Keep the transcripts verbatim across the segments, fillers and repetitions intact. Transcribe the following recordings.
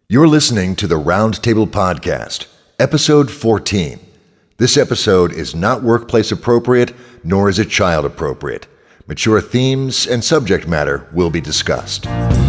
You're listening to the Roundtable Podcast, Episode fourteen. This episode is not workplace appropriate, nor is it child appropriate. Mature themes and subject matter will be discussed.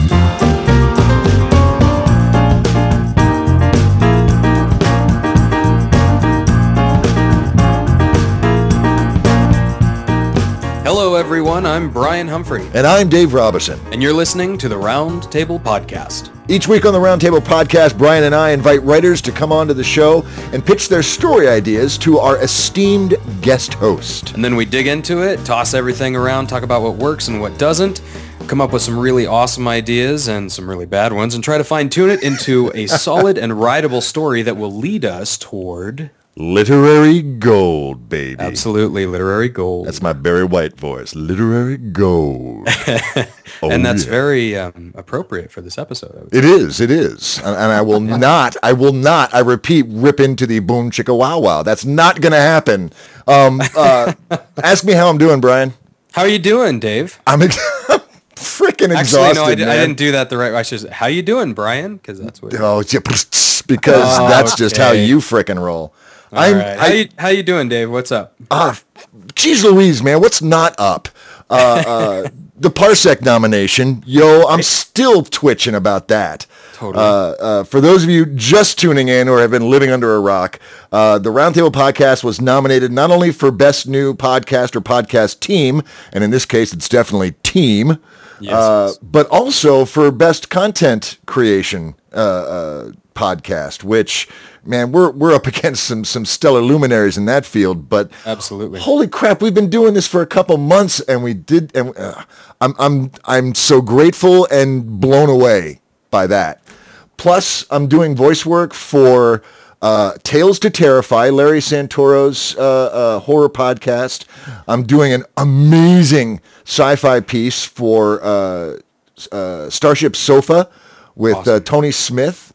Hello everyone, I'm Brian Humphrey. And I'm Dave Robison. And you're listening to the Roundtable Podcast. Each week on the Roundtable Podcast, Brian and I invite writers to come onto the show and pitch their story ideas to our esteemed guest host. And then we dig into it, toss everything around, talk about what works and what doesn't, come up with some really awesome ideas and some really bad ones, and try to fine-tune it into a solid and rideable story that will lead us toward... literary gold, baby. Absolutely, literary gold. That's my Barry White voice. Literary gold. Oh, and that's yeah. very um, appropriate for this episode. It is, it is. And, and I will not, I will not, I repeat, rip into the boom chicka wow wow. That's not going to happen. Um, uh, ask me how I'm doing, Brian. How are you doing, Dave? I'm ex- freaking exhausted, Actually, no, I, did, man. I didn't do that the right way. I should say, how you doing, Brian? Because that's what... Oh, yeah, because Oh, that's just how okay. you freaking roll. All I'm, right. I, how, you, how you doing, Dave? What's up? Ah, geez Louise, man, what's not up? Uh, uh, the Parsec nomination, yo, I'm still twitching about that. Totally. Uh, uh, for those of you just tuning in or have been living under a rock, uh, the Roundtable Podcast was nominated not only for Best New Podcast or Podcast Team, and in this case, it's definitely Team, Yes, uh, yes. but also for Best Content Creation uh, uh, Podcast, which, man, we're we're up against some some stellar luminaries in that field. But Absolutely. holy crap, we've been doing this for a couple months, and we did. And uh, I'm I'm I'm so grateful and blown away by that. Plus, I'm doing voice work for uh, Tales to Terrify, Larry Santoro's uh, uh, horror podcast. I'm doing an amazing sci-fi piece for uh, uh, Starship Sofa with Awesome. uh, Tony Smith.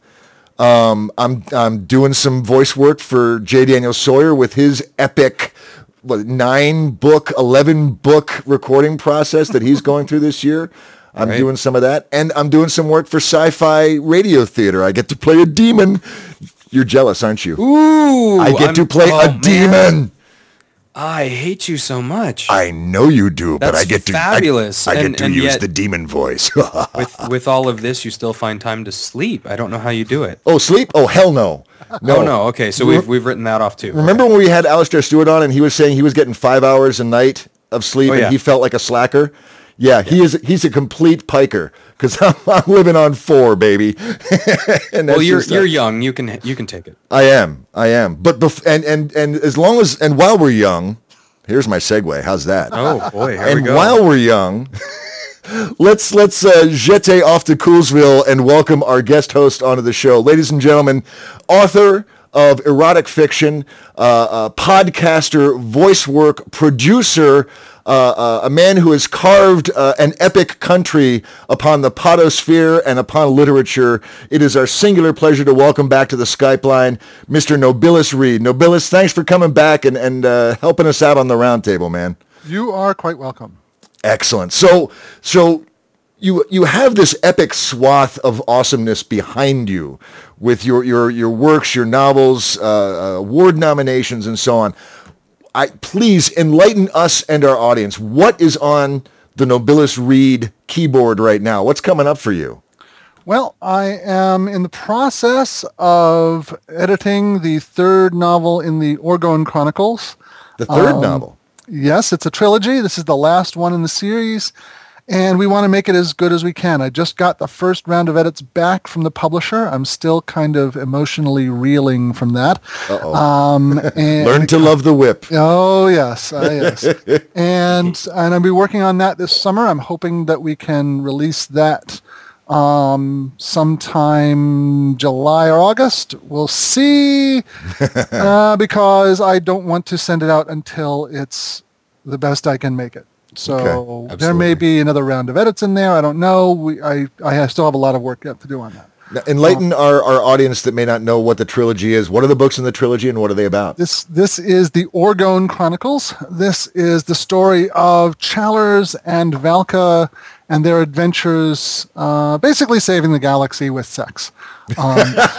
Um, I'm I'm doing some voice work for J. Daniel Sawyer with his epic what, nine book, eleven book recording process that he's going through this year. I'm Right. doing some of that, and I'm doing some work for Sci-Fi Radio Theater. I get to play a demon. You're jealous, aren't you? Ooh, I get I'm- to play oh, a man. demon. I hate you so much. I know you do, but That's I get to fabulous. I, I And- get to and use yet- the demon voice. with with all of this, you still find time to sleep. I don't know how you do it. Oh, sleep? Oh, hell no. No. Oh no. Okay, so we've we've written that off too. Remember when we had Alistair Stewart on and he was saying he was getting five hours a night of sleep Oh, and yeah. he felt like a slacker? Yeah, he is. He's a complete piker because I'm, I'm living on four, baby. And Well, that's you're just, uh, you're young. You can you can take it. I am. I am. But bef- and and and as long as and while we're young, here's my segue. How's that? Oh boy, here we and go. while we're young, let's let's uh, jete off to Coolsville and welcome our guest host onto the show, ladies and gentlemen, author of erotic fiction, uh, uh, podcaster, voice work, producer, uh, uh, a man who has carved uh, an epic country upon the podosphere and upon literature. It is our singular pleasure to welcome back to the Skype line, Mister Nobilis Reed. Nobilis, thanks for coming back and, and uh, helping us out on the roundtable, man. You are quite welcome. Excellent. So, so you you have this epic swath of awesomeness behind you, with your your your works, your novels, uh, uh, award nominations, and so on. I please enlighten us and our audience. What is on the Nobilis Reed keyboard right now? What's coming up for you? Well, I am in the process of editing the third novel in the Orgone Chronicles. The third Um, novel. Yes, it's a trilogy. This is the last one in the series, and we want to make it as good as we can. I just got the first round of edits back from the publisher. I'm still kind of emotionally reeling from that. Uh-oh. Um, and Learn to love the whip. Oh yes, uh, yes, and and I'll be working on that this summer. I'm hoping that we can release that um, sometime July or August. We'll see, uh, because I don't want to send it out until it's the best I can make it. So Okay, there may absolutely. be another round of edits in there. I don't know. We I I have- still have a lot of work yet to do on that. Now, enlighten our, our audience that may not know what the trilogy is. What are the books in the trilogy and what are they about? This this is the Orgone Chronicles. This is the story of Challers and Valka and their adventures uh, basically saving the galaxy with sex. Um,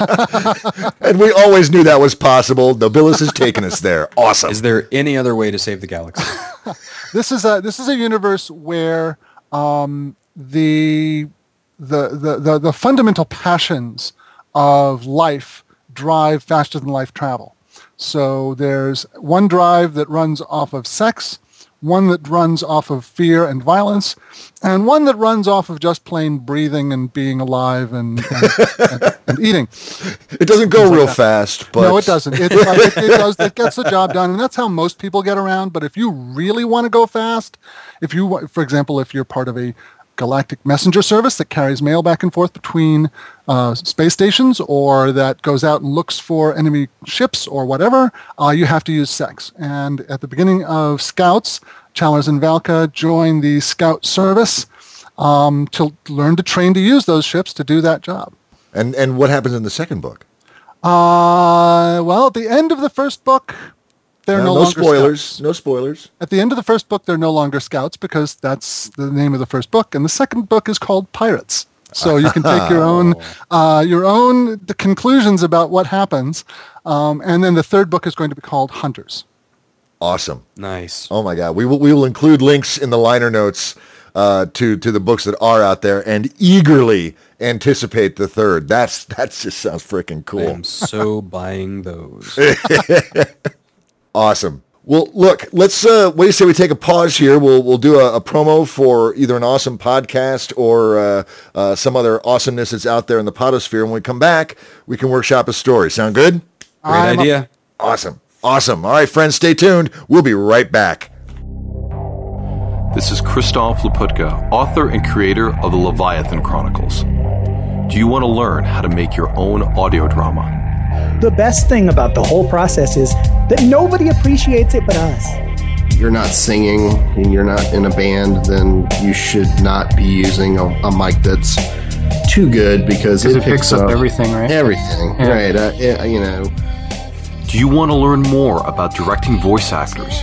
and we always knew that was possible. Nobilis has taken us there. Awesome. Is there any other way to save the galaxy? This is a this is a universe where um, the, the the the the fundamental passions of life drive faster than life travel. So there's one drive that runs off of sex, one that runs off of fear and violence, and one that runs off of just plain breathing and being alive and, and, and, and eating. It doesn't go like real that. fast, but No, it doesn't. It, uh, it, it does. It gets the job done, and that's how most people get around. But if you really want to go fast, if you, wa- for example, if you're part of a galactic messenger service that carries mail back and forth between uh, space stations, or that goes out and looks for enemy ships or whatever, uh, you have to use sex. And at the beginning of Scouts, Chalmers and Valka join the Scout service um, to learn to train to use those ships to do that job. And and what happens in the second book? Uh, well, at the end of the first book, they're Uh, no, no longer spoilers. Scouts. No spoilers. At the end of the first book, they're no longer Scouts because that's the name of the first book, and the second book is called Pirates. So you can take your own uh, your own the conclusions about what happens, um, and then the third book is going to be called Hunters. Awesome. Nice. Oh my God. We will we will include links in the liner notes uh, to to the books that are out there, and eagerly anticipate the third. That's that just sounds freaking I cool. am so buying those. Awesome. Well, look, let's, uh, what do you say we take a pause here? We'll we'll do a, a promo for either an awesome podcast or uh, uh, some other awesomeness that's out there in the podosphere. And when we come back, we can workshop a story. Sound good? Great I'm a- idea. Awesome. Awesome. All right, friends, stay tuned. We'll be right back. This is Christoph Laputka, author and creator of the Leviathan Chronicles. Do you want to learn how to make your own audio drama? The best thing about the whole process is that nobody appreciates it but us. You're not singing and you're not in a band, then you should not be using a, a mic that's too good because it, it picks up everything, right? Everything, Yeah. right? Uh, it, you know. Do you want to learn more about directing voice actors?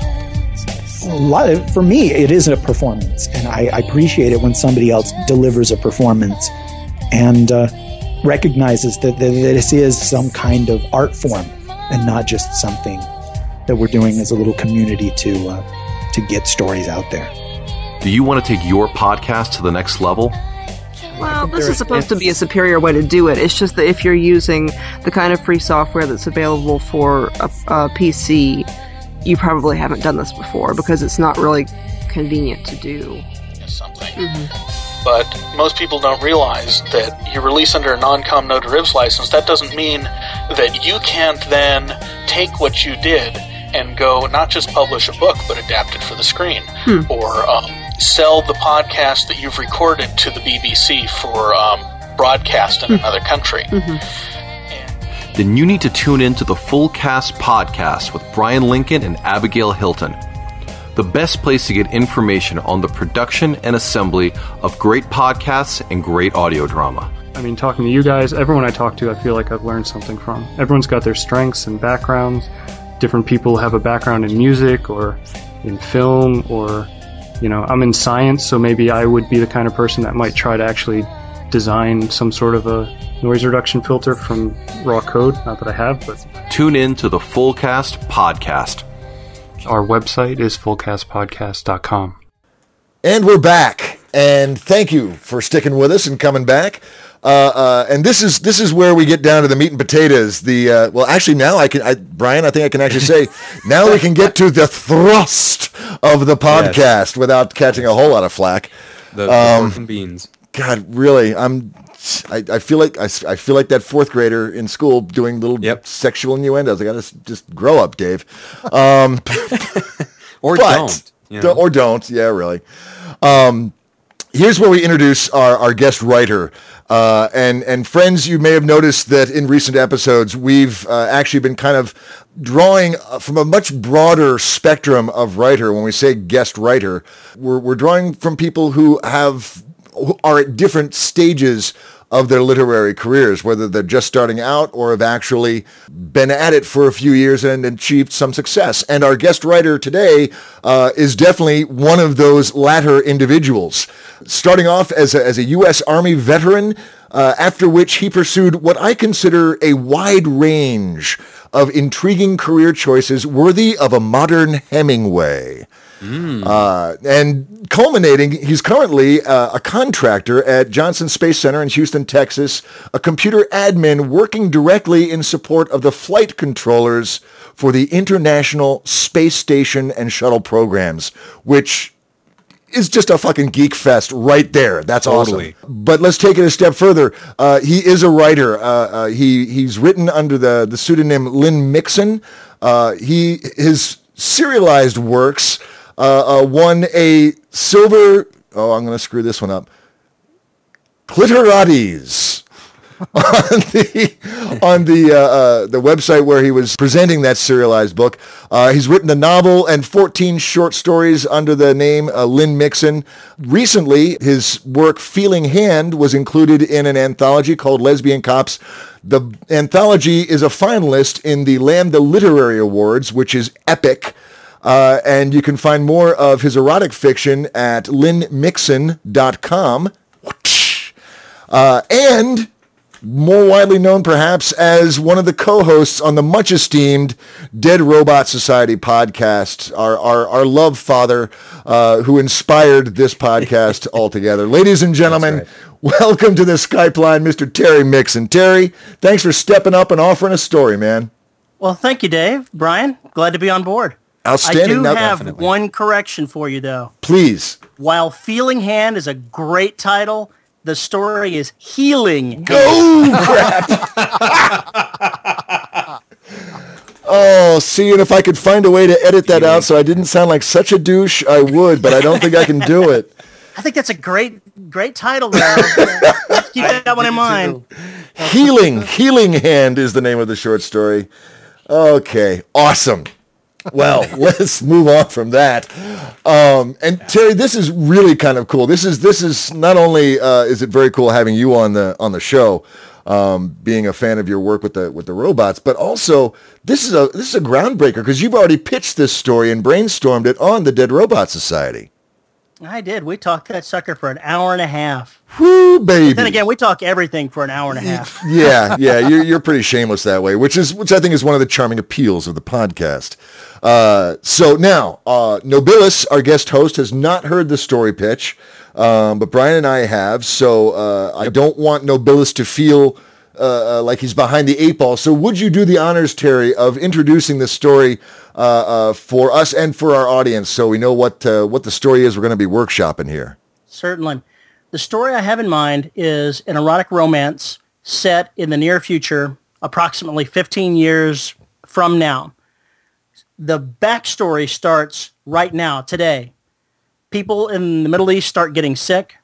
A lot of, for me, it is a performance, and I, I appreciate it when somebody else delivers a performance and uh, recognizes that, that this is some kind of art form and not just something that we're doing as a little community to uh, to get stories out there. Do you want to take your podcast to the next level? Well, this is supposed to be a superior way to do it. It's just that if you're using the kind of free software that's available for a, a P C, you probably haven't done this before because it's not really convenient to do. Something. But most people don't realize that you release under a non-com no derivs license. That doesn't mean that you can't then take what you did and go not just publish a book, but adapt it for the screen. Hmm. Or um, sell the podcast that you've recorded to the B B C for um, broadcast in Hmm. another country. Mm-hmm. Then you need to tune in to the Full Cast Podcast with Brian Lincoln and Abigail Hilton. The best place to get information on the production and assembly of great podcasts and great audio drama. I mean, talking to you guys, everyone I talk to, I feel like I've learned something from. Everyone's got their strengths and backgrounds. Different people have a background in music or in film or, you know, I'm in science, so maybe I would be the kind of person that might try to actually design some sort of a noise reduction filter from raw code. Not that I have, but Tune in to the Full Cast Podcast. our website is full cast podcast dot com. And we're back. And thank you for sticking with us and coming back. Uh, uh, and this is this is where we get down to the meat and potatoes. The uh, well, actually, now I can, I, Brian. I think I can actually say now we can get to the thrust of the podcast Yes. without catching a whole lot of flack. The, the Um, pork and beans. God, really, I'm. I, I feel like I, s- I feel like that fourth grader in school doing little Yep. sexual innuendos. I gotta s- just grow up, Dave. Um, Or but- don't. You do- know? Or don't. Yeah, really. Um, here's where we introduce our, our guest writer. Uh, and, and friends, you may have noticed that in recent episodes, we've uh, actually been kind of drawing uh, from a much broader spectrum of writer. When we say guest writer, we're, we're drawing from people who have who are at different stages of their literary careers, whether they're just starting out or have actually been at it for a few years and achieved some success. And our guest writer today uh, is definitely one of those latter individuals. Starting off as a, as a U S Army veteran, uh, after which he pursued what I consider a wide range of intriguing career choices worthy of a modern Hemingway. Mm. Uh, and culminating, he's currently uh, a contractor at Johnson Space Center in Houston, Texas, a computer admin working directly in support of the flight controllers for the International Space Station and Shuttle programs, which is just a fucking geek fest right there. That's totally awesome. But let's take it a step further. Uh, he is a writer. Uh, uh, he he's written under the, the pseudonym Lynn Mixon. Uh, he his serialized works Uh, uh, won a silver, oh, I'm going to screw this one up, Clitorides on the on the uh, uh, the website where he was presenting that serialized book. Uh, he's written a novel and fourteen short stories under the name uh, Lynn Mixon. Recently, his work Feeling Hand was included in an anthology called Lesbian Cops. The anthology is a finalist in the Lambda Literary Awards, which is epic. Uh, and you can find more of his erotic fiction at lynn mixon dot com. Uh, and more widely known perhaps as one of the co-hosts on the much esteemed Dead Robot Society podcast, our, our, our love father uh, who inspired this podcast altogether. Ladies and gentlemen, right. Welcome to the Skype line, Mister Terry Mixon. Terry, thanks for stepping up and offering a story, man. Well, thank you, Dave. Brian, glad to be on board. Outstanding. I do now, have definitely. one correction for you, though. Please. While Feeling Hand is a great title, the story is Healing. Oh, crap. Oh, see, and if I could find a way to edit that out so I didn't sound like such a douche, I would, but I don't think I can do it. I think that's a great, great title, though. Let's keep that one in mind. Healing. Healing Hand is the name of the short story. Okay, awesome. Well, let's move on from that. Um, and Terry, this is really kind of cool. This is this is not only uh, is it very cool having you on the on the show, um, being a fan of your work with the with the robots, but also this is a this is a groundbreaker because you've already pitched this story and brainstormed it on the Dead Robot Society. I did. We talked that sucker for an hour and a half. Whoo, baby. But then again, we talk everything for an hour and a half. yeah, yeah. You're, you're pretty shameless that way, which is which I think is one of the charming appeals of the podcast. Uh, so now, uh, Nobilis, our guest host, has not heard the story pitch, um, but Brian and I have, so uh, I don't want Nobilis to feel uh, uh, like he's behind the eight ball. So would you do the honors, Terry, of introducing the story uh, uh, for us and for our audience so we know what uh, what the story is we're going to be workshopping here? Certainly. The story I have in mind is an erotic romance set in the near future, approximately fifteen years from now. The backstory starts right now, today. People in the Middle East start getting sick,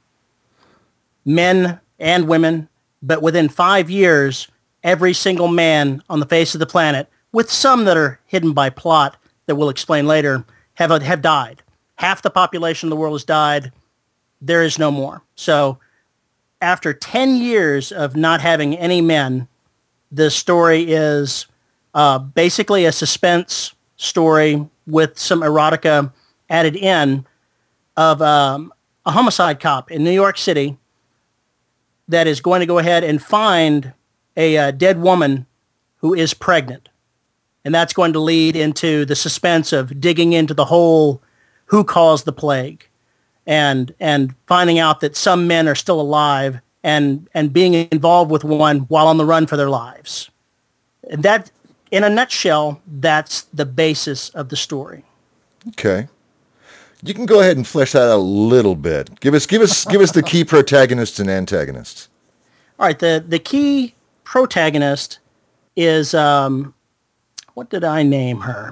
men and women, but within five years, every single man on the face of the planet, with some that are hidden by plot that we'll explain later, have, have died. Half the population of the world has died. There is no more. So after ten years of not having any men, the story is uh, basically a suspense story with some erotica added in of um, a homicide cop in New York City that is going to go ahead and find a uh, dead woman who is pregnant. And that's going to lead into the suspense of digging into the whole who caused the plague and and finding out that some men are still alive and, and being involved with one while on the run for their lives. And that, in a nutshell, that's the basis of the story. Okay. You can go ahead and flesh that out a little bit. Give us give us give us the key protagonists and antagonists. All right, the the key protagonist is um what did I name her?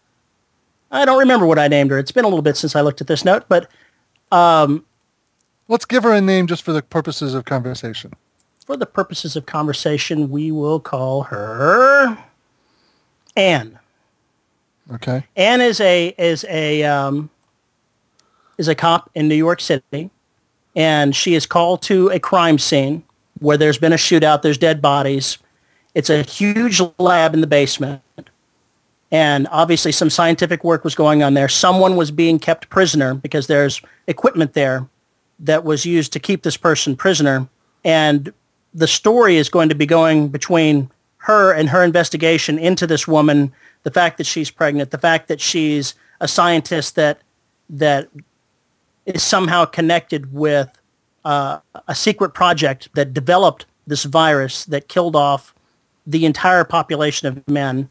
I don't remember what I named her. It's been a little bit since I looked at this note, but um let's give her a name just for the purposes of conversation. For the purposes of conversation, we will call her Anne. Okay. Anne is a is a um, is a cop in New York City, and she is called to a crime scene where there's been a shootout, there's dead bodies. It's a huge lab in the basement. And obviously some scientific work was going on there. Someone was being kept prisoner because there's equipment there that was used to keep this person prisoner. And the story is going to be going between her and her investigation into this woman, the fact that she's pregnant, the fact that she's a scientist that that is somehow connected with uh, a secret project that developed this virus that killed off the entire population of men.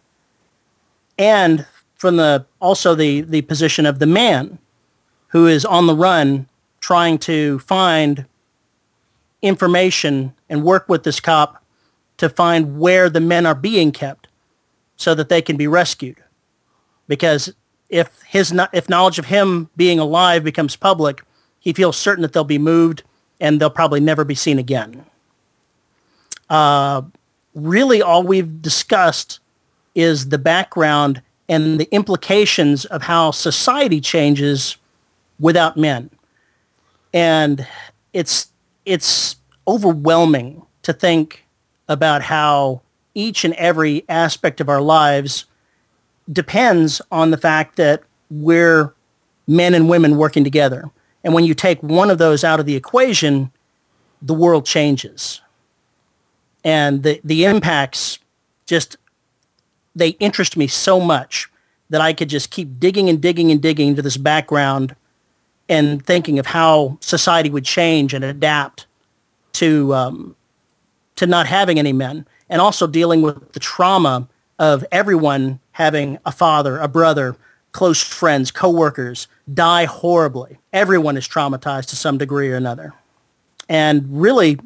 And from the also the, the position of the man who is on the run trying to find information and work with this cop to find where the men are being kept so that they can be rescued. Because if his if knowledge of him being alive becomes public, he feels certain that they'll be moved and they'll probably never be seen again. Uh, really, all we've discussed is the background and the implications of how society changes without men. And it's it's overwhelming to think about how each and every aspect of our lives depends on the fact that we're men and women working together. And when you take one of those out of the equation, the world changes. And the, the impacts just, they interest me so much that I could just keep digging and digging and digging into this background and thinking of how society would change and adapt to um, to not having any men, and also dealing with the trauma of everyone having a father, a brother, close friends, coworkers die horribly. Everyone is traumatized to some degree or another. And really,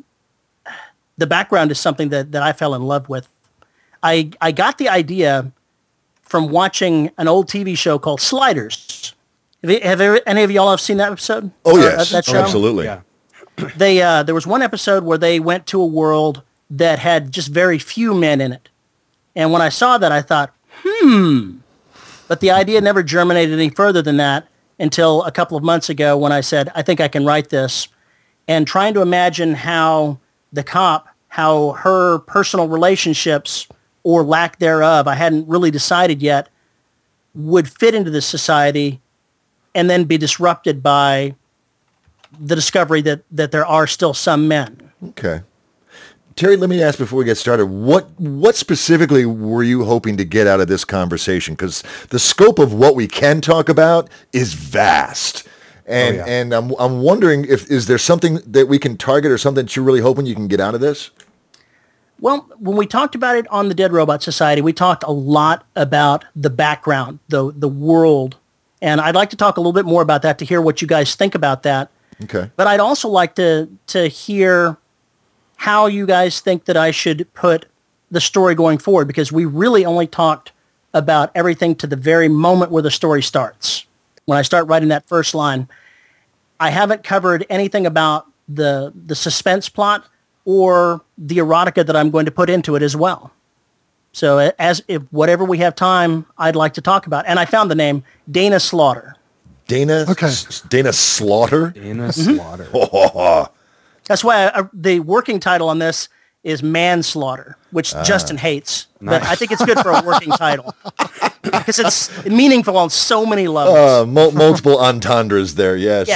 the background is something that, that I fell in love with. I I got the idea from watching an old T V show called Sliders. Have, you, have ever, any of y'all have seen that episode? Oh, uh, yes. That show? Oh, absolutely. Yeah. They uh, there was one episode where they went to a world that had just very few men in it. And when I saw that, I thought, hmm. But the idea never germinated any further than that until a couple of months ago when I said, I think I can write this. And trying to imagine how the cop, how her personal relationships or lack thereof, I hadn't really decided yet, would fit into this society and then be disrupted by the discovery that, that there are still some men. Okay. Terry, let me ask before we get started, what what specifically were you hoping to get out of this conversation? Because the scope of what we can talk about is vast. And oh, yeah. and I'm I'm wondering if is there something that we can target or something that you're really hoping you can get out of this? Well, when we talked about it on the Dead Robot Society, we talked a lot about the background, the the world. And I'd like to talk a little bit more about that to hear what you guys think about that. Okay. But I'd also like to to hear how you guys think that I should put the story going forward, because we really only talked about everything to the very moment where the story starts. When I start writing that first line, I haven't covered anything about the the suspense plot or the erotica that I'm going to put into it as well. So as if whatever we have time, I'd like to talk about. And I found the name Dana Slaughter. Dana, okay. S- Dana Slaughter? Dana Slaughter. Mm-hmm. That's why I, the working title on this is Manslaughter, which uh, Justin hates. Nice. But I think it's good for a working title because it's meaningful on so many levels. Uh, mul- multiple entendres there, yes.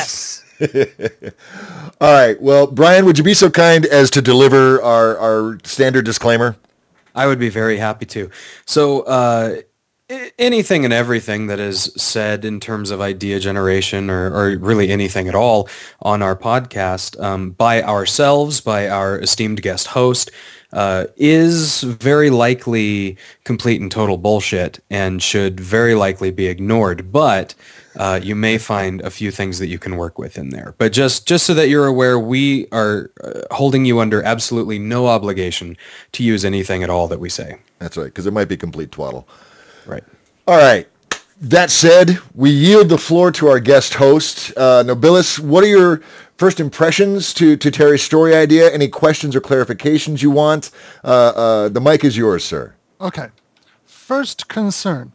Yes. All right. Well, Brian, would you be so kind as to deliver our, our standard disclaimer? I would be very happy to. So uh, anything and everything that is said in terms of idea generation or, or really anything at all on our podcast um, by ourselves, by our esteemed guest host, uh, is very likely complete and total bullshit and should very likely be ignored. But uh, you may find a few things that you can work with in there. But just, just so that you're aware, we are uh, holding you under absolutely no obligation to use anything at all that we say. That's right, because it might be complete twaddle. Right. All right. That said, we yield the floor to our guest host. Uh, Nobilis, what are your first impressions to, to Terry's story idea? Any questions or clarifications you want? Uh, uh, the mic is yours, sir. Okay. First concern.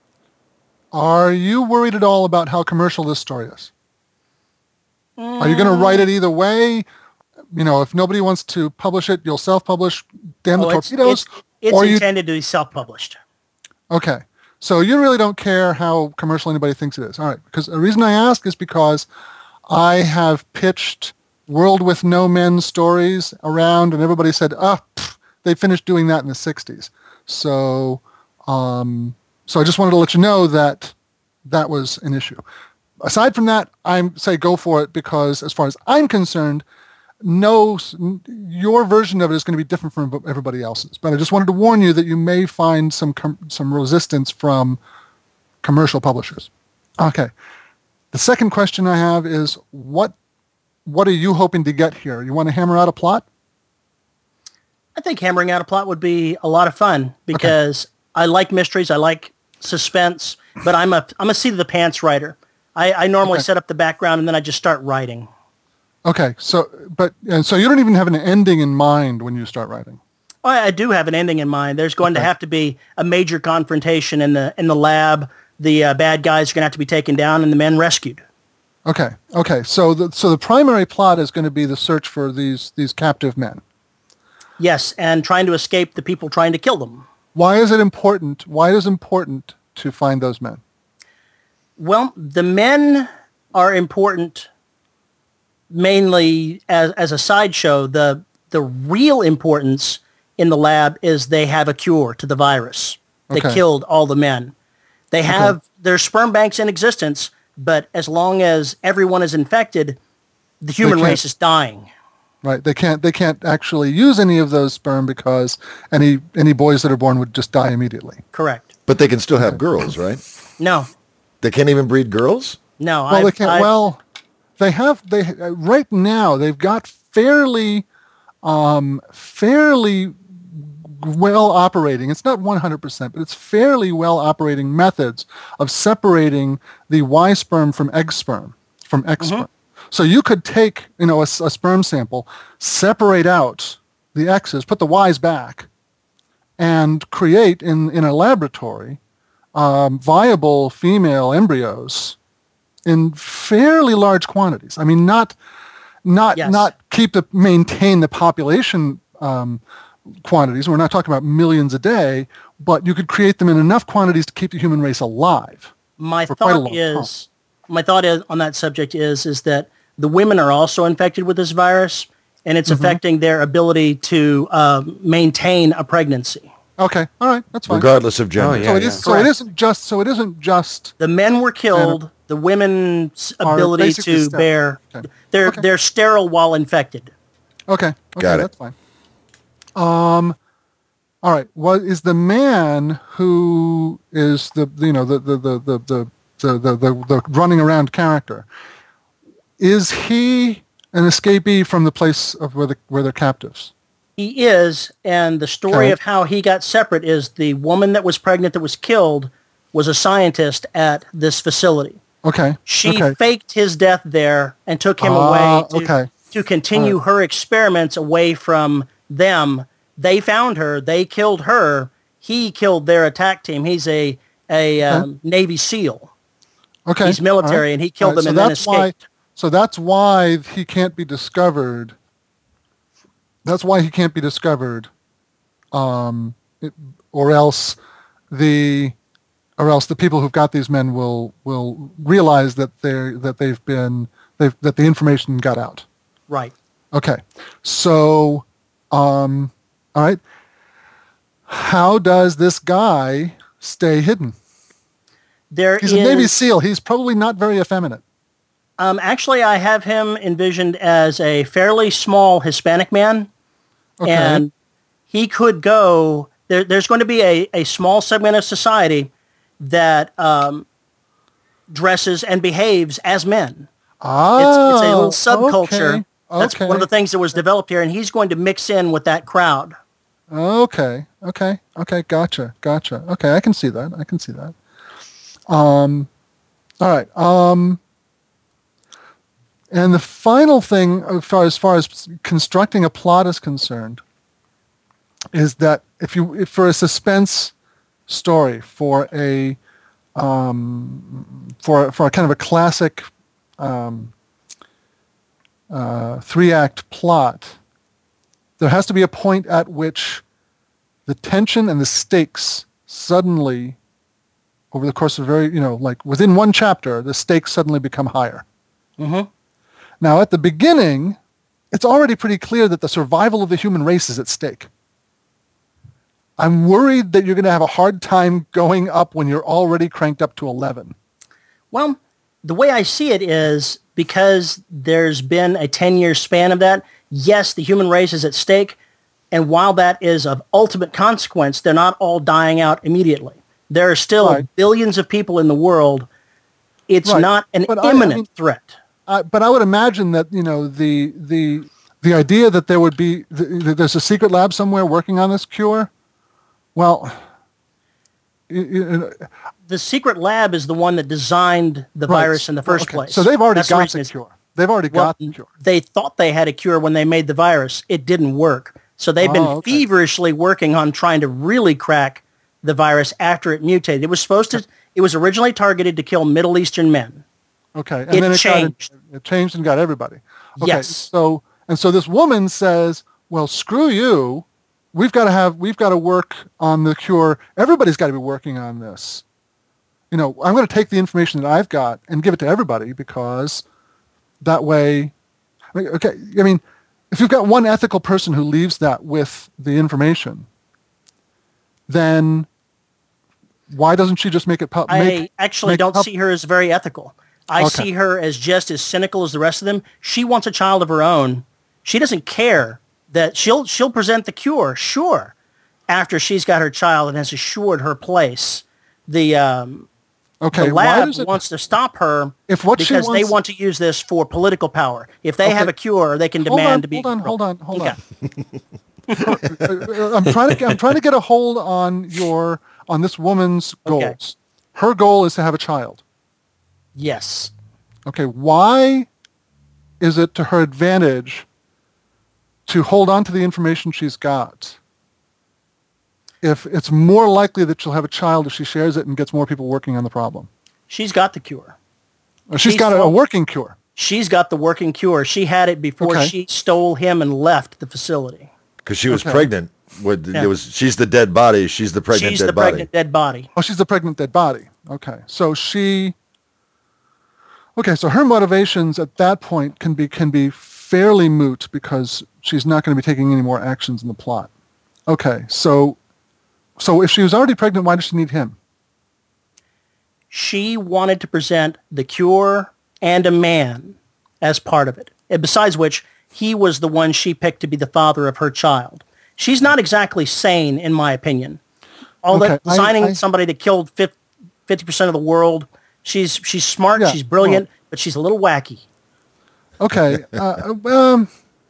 Are you worried at all about how commercial this story is? Are you going to write it either way? you know, if nobody wants to publish it, you'll self-publish. Damn the Oh, it's, torpedoes. it's, it's or you, intended to be self-published. okay. So you really don't care how commercial anybody thinks it is. All right. Because the reason I ask is because I have pitched World with No Men stories around, and everybody said, ah, pff, they finished doing that in the sixties. So, um, so I just wanted to let you know that that was an issue. Aside from that, I'm say go for it, because as far as I'm concerned, no, your version of it is going to be different from everybody else's. But I just wanted to warn you that you may find some com- some resistance from commercial publishers. Okay. The second question I have is, what what are you hoping to get here? You want to hammer out a plot? I think hammering out a plot would be a lot of fun, because okay. I like mysteries, I like suspense, but I'm a I'm a seat of the pants writer. I, I normally okay. set up the background and then I just start writing. Okay, so but and so you don't even have an ending in mind when you start writing. Well, I do have an ending in mind. There's going okay. to have to be a major confrontation in the in the lab. The uh, bad guys are going to have to be taken down and the men rescued. Okay, okay. So the so the primary plot is going to be the search for these these captive men. Yes, and trying to escape the people trying to kill them. Why is it important? Why is it important to find those men? Well, the men are important mainly as as a sideshow. The the real importance in the lab is they have a cure to the virus. They okay. killed all the men. They have okay. their sperm banks in existence, but as long as everyone is infected, the human race is dying. Right. They can't they can't actually use any of those sperm because any any boys that are born would just die immediately. Correct. But they can still have girls, right? No. They can't even breed girls? No. Well, I've, they can't. I've, well, they have. They right now they've got fairly, um, fairly well operating. It's not one hundred percent, but it's fairly well operating methods of separating the Y sperm from egg sperm from X mm-hmm. sperm. So you could take, you know, a, a sperm sample, separate out the X's, put the Y's back, and create in in a laboratory um, viable female embryos in fairly large quantities. I mean, not not yes. not keep the maintain the population um, quantities. We're not talking about millions a day, but you could create them in enough quantities to keep the human race alive. My thought is, time. my thought is, on that subject is is that the women are also infected with this virus, and it's mm-hmm. affecting their ability to uh, maintain a pregnancy. Okay, all right, that's fine. Regardless of gender. Oh, yeah, so it yeah. is. So it isn't just. So it isn't just. The men were killed. The women's ability to sterile. bear. Okay. They're okay. they're sterile while infected. Okay. Okay, Got it. That's fine. Um, all right. What is the man who is the you know the the the the the the, the, the, the running around character? Is he an escapee from the place of where the where they're captives? He is, and the story okay. of how he got separate is the woman that was pregnant that was killed was a scientist at this facility. Okay. She okay. faked his death there and took him uh, away to, okay. to continue right. her experiments away from them. They found her. They killed her. He killed their attack team. He's a, a um, okay. Navy SEAL. Okay. He's military, right. and he killed right. them so and then escaped. Why, so that's why he can't be discovered. That's why he can't be discovered, um, it, or else the, or else the people who've got these men will will realize that they that they've been they've that the information got out. Right. Okay. So, um, all right. How does this guy stay hidden? There He's is, a Navy SEAL. He's probably not very effeminate. Um, actually, I have him envisioned as a fairly small Hispanic man. Okay. And he could go, there, there's going to be a, a small segment of society that um, dresses and behaves as men. Ah, it's, it's a little subculture. Okay. That's okay. one of the things that was developed here, and he's going to mix in with that crowd. Okay, okay, okay, gotcha, gotcha. Okay, I can see that. I can see that. Um, all right. Um, and the final thing, as far, as far as constructing a plot is concerned, is that if you, if for a suspense story, for a, um, for for a kind of a classic, um, uh, three-act plot, there has to be a point at which the tension and the stakes suddenly, over the course of very, you know, like within one chapter, the stakes suddenly become higher. Mm-hmm. Now, at the beginning, it's already pretty clear that the survival of the human race is at stake. I'm worried that you're going to have a hard time going up when you're already cranked up to eleven. Well, the way I see it is because there's been a ten-year span of that, yes, the human race is at stake, and while that is of ultimate consequence, they're not all dying out immediately. There are still right. billions of people in the world. It's right. not an but imminent I, I mean, threat. Uh, but I would imagine that, you know, the the the idea that there would be, that there's a secret lab somewhere working on this cure, well... You, you, the secret lab is the one that designed the right. virus in the first okay. place. So they've already That's got the, the cure. They've already well, got the cure. They thought they had a cure when they made the virus. It didn't work. So they've been oh, okay. feverishly working on trying to really crack the virus after it mutated. It was supposed to, it was originally targeted to kill Middle Eastern men. Okay. And it then it changed. Got, it, it changed and got everybody. Okay. Yes. So, and so this woman says, well, screw you. We've got to have, we've got to work on the cure. Everybody's got to be working on this. You know, I'm going to take the information that I've got and give it to everybody because that way, okay, I mean, if you've got one ethical person who leaves that with the information, then why doesn't she just make it public? I actually don't see her as very ethical. I okay. see her as just as cynical as the rest of them. She wants a child of her own. She doesn't care that she'll she'll present the cure, sure, after she's got her child and has assured her place. The um, okay, the lab why does it, wants to stop her if what because she wants, they want to use this for political power. If they okay. have a cure, they can hold demand on, to be. Hold on, hold on, hold okay. on. I'm trying to I'm trying to get a hold on your on this woman's goals. Okay. Her goal is to have a child. Yes. Okay, why is it to her advantage to hold on to the information she's got if it's more likely that she'll have a child if she shares it and gets more people working on the problem? She's got the cure. Or she's, she's got a, a working cure. She's got the working cure. She had it before okay. she stole him and left the facility. Because she was okay. pregnant. With, yeah. it was, she's the dead body. She's the pregnant she's dead the body. pregnant dead body. Oh, she's the pregnant dead body. Okay. So she... Okay, so her motivations at that point can be can be fairly moot because she's not going to be taking any more actions in the plot. Okay, so so if she was already pregnant, why does she need him? She wanted to present the cure and a man as part of it. And besides which, he was the one she picked to be the father of her child. She's not exactly sane, in my opinion. Although okay, designing I, I, somebody that killed fifty percent of the world, she's she's smart, yeah, she's brilliant, well, but she's a little wacky. Okay. uh, um,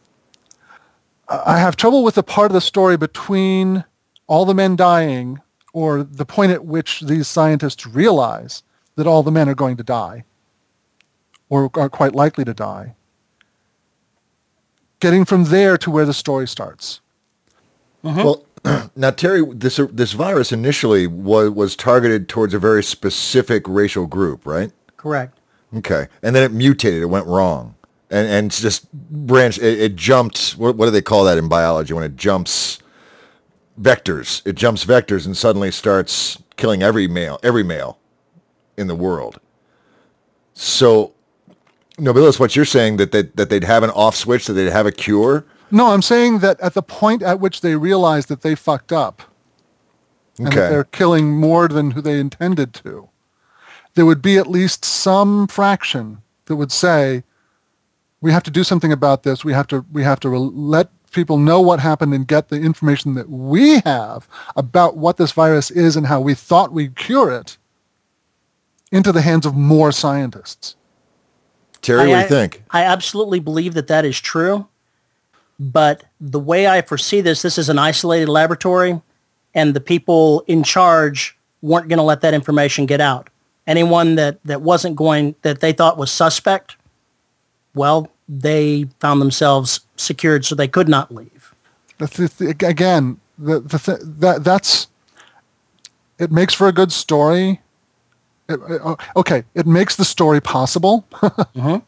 I have trouble with the part of the story between all the men dying or the point at which these scientists realize that all the men are going to die or are quite likely to die. Getting from there to where the story starts. Mm-hmm. Well, now, Terry, this this virus initially was, was targeted towards a very specific racial group, right? Correct. Okay. And then it mutated. It went wrong. And and it's just branched. It, it jumped. What, what do they call that in biology when it jumps vectors? It jumps vectors and suddenly starts killing every male, every male in the world. So, Nobilis, what you're saying, that, they, that they'd have an off switch, that they'd have a cure? No, I'm saying that at the point at which they realize that they fucked up and okay. that they're killing more than who they intended to, there would be at least some fraction that would say, we have to do something about this. We have to we have to re- let people know what happened and get the information that we have about what this virus is and how we thought we'd cure it into the hands of more scientists. Terry, I, what do you think? I absolutely believe that that is true. But the way I foresee this, this is an isolated laboratory, and the people in charge weren't going to let that information get out. Anyone that, that wasn't going, that they thought was suspect, well, they found themselves secured so they could not leave. That's the, again, the, the th- that that's, it makes for a good story. It, it, okay, it makes the story possible. mm-hmm.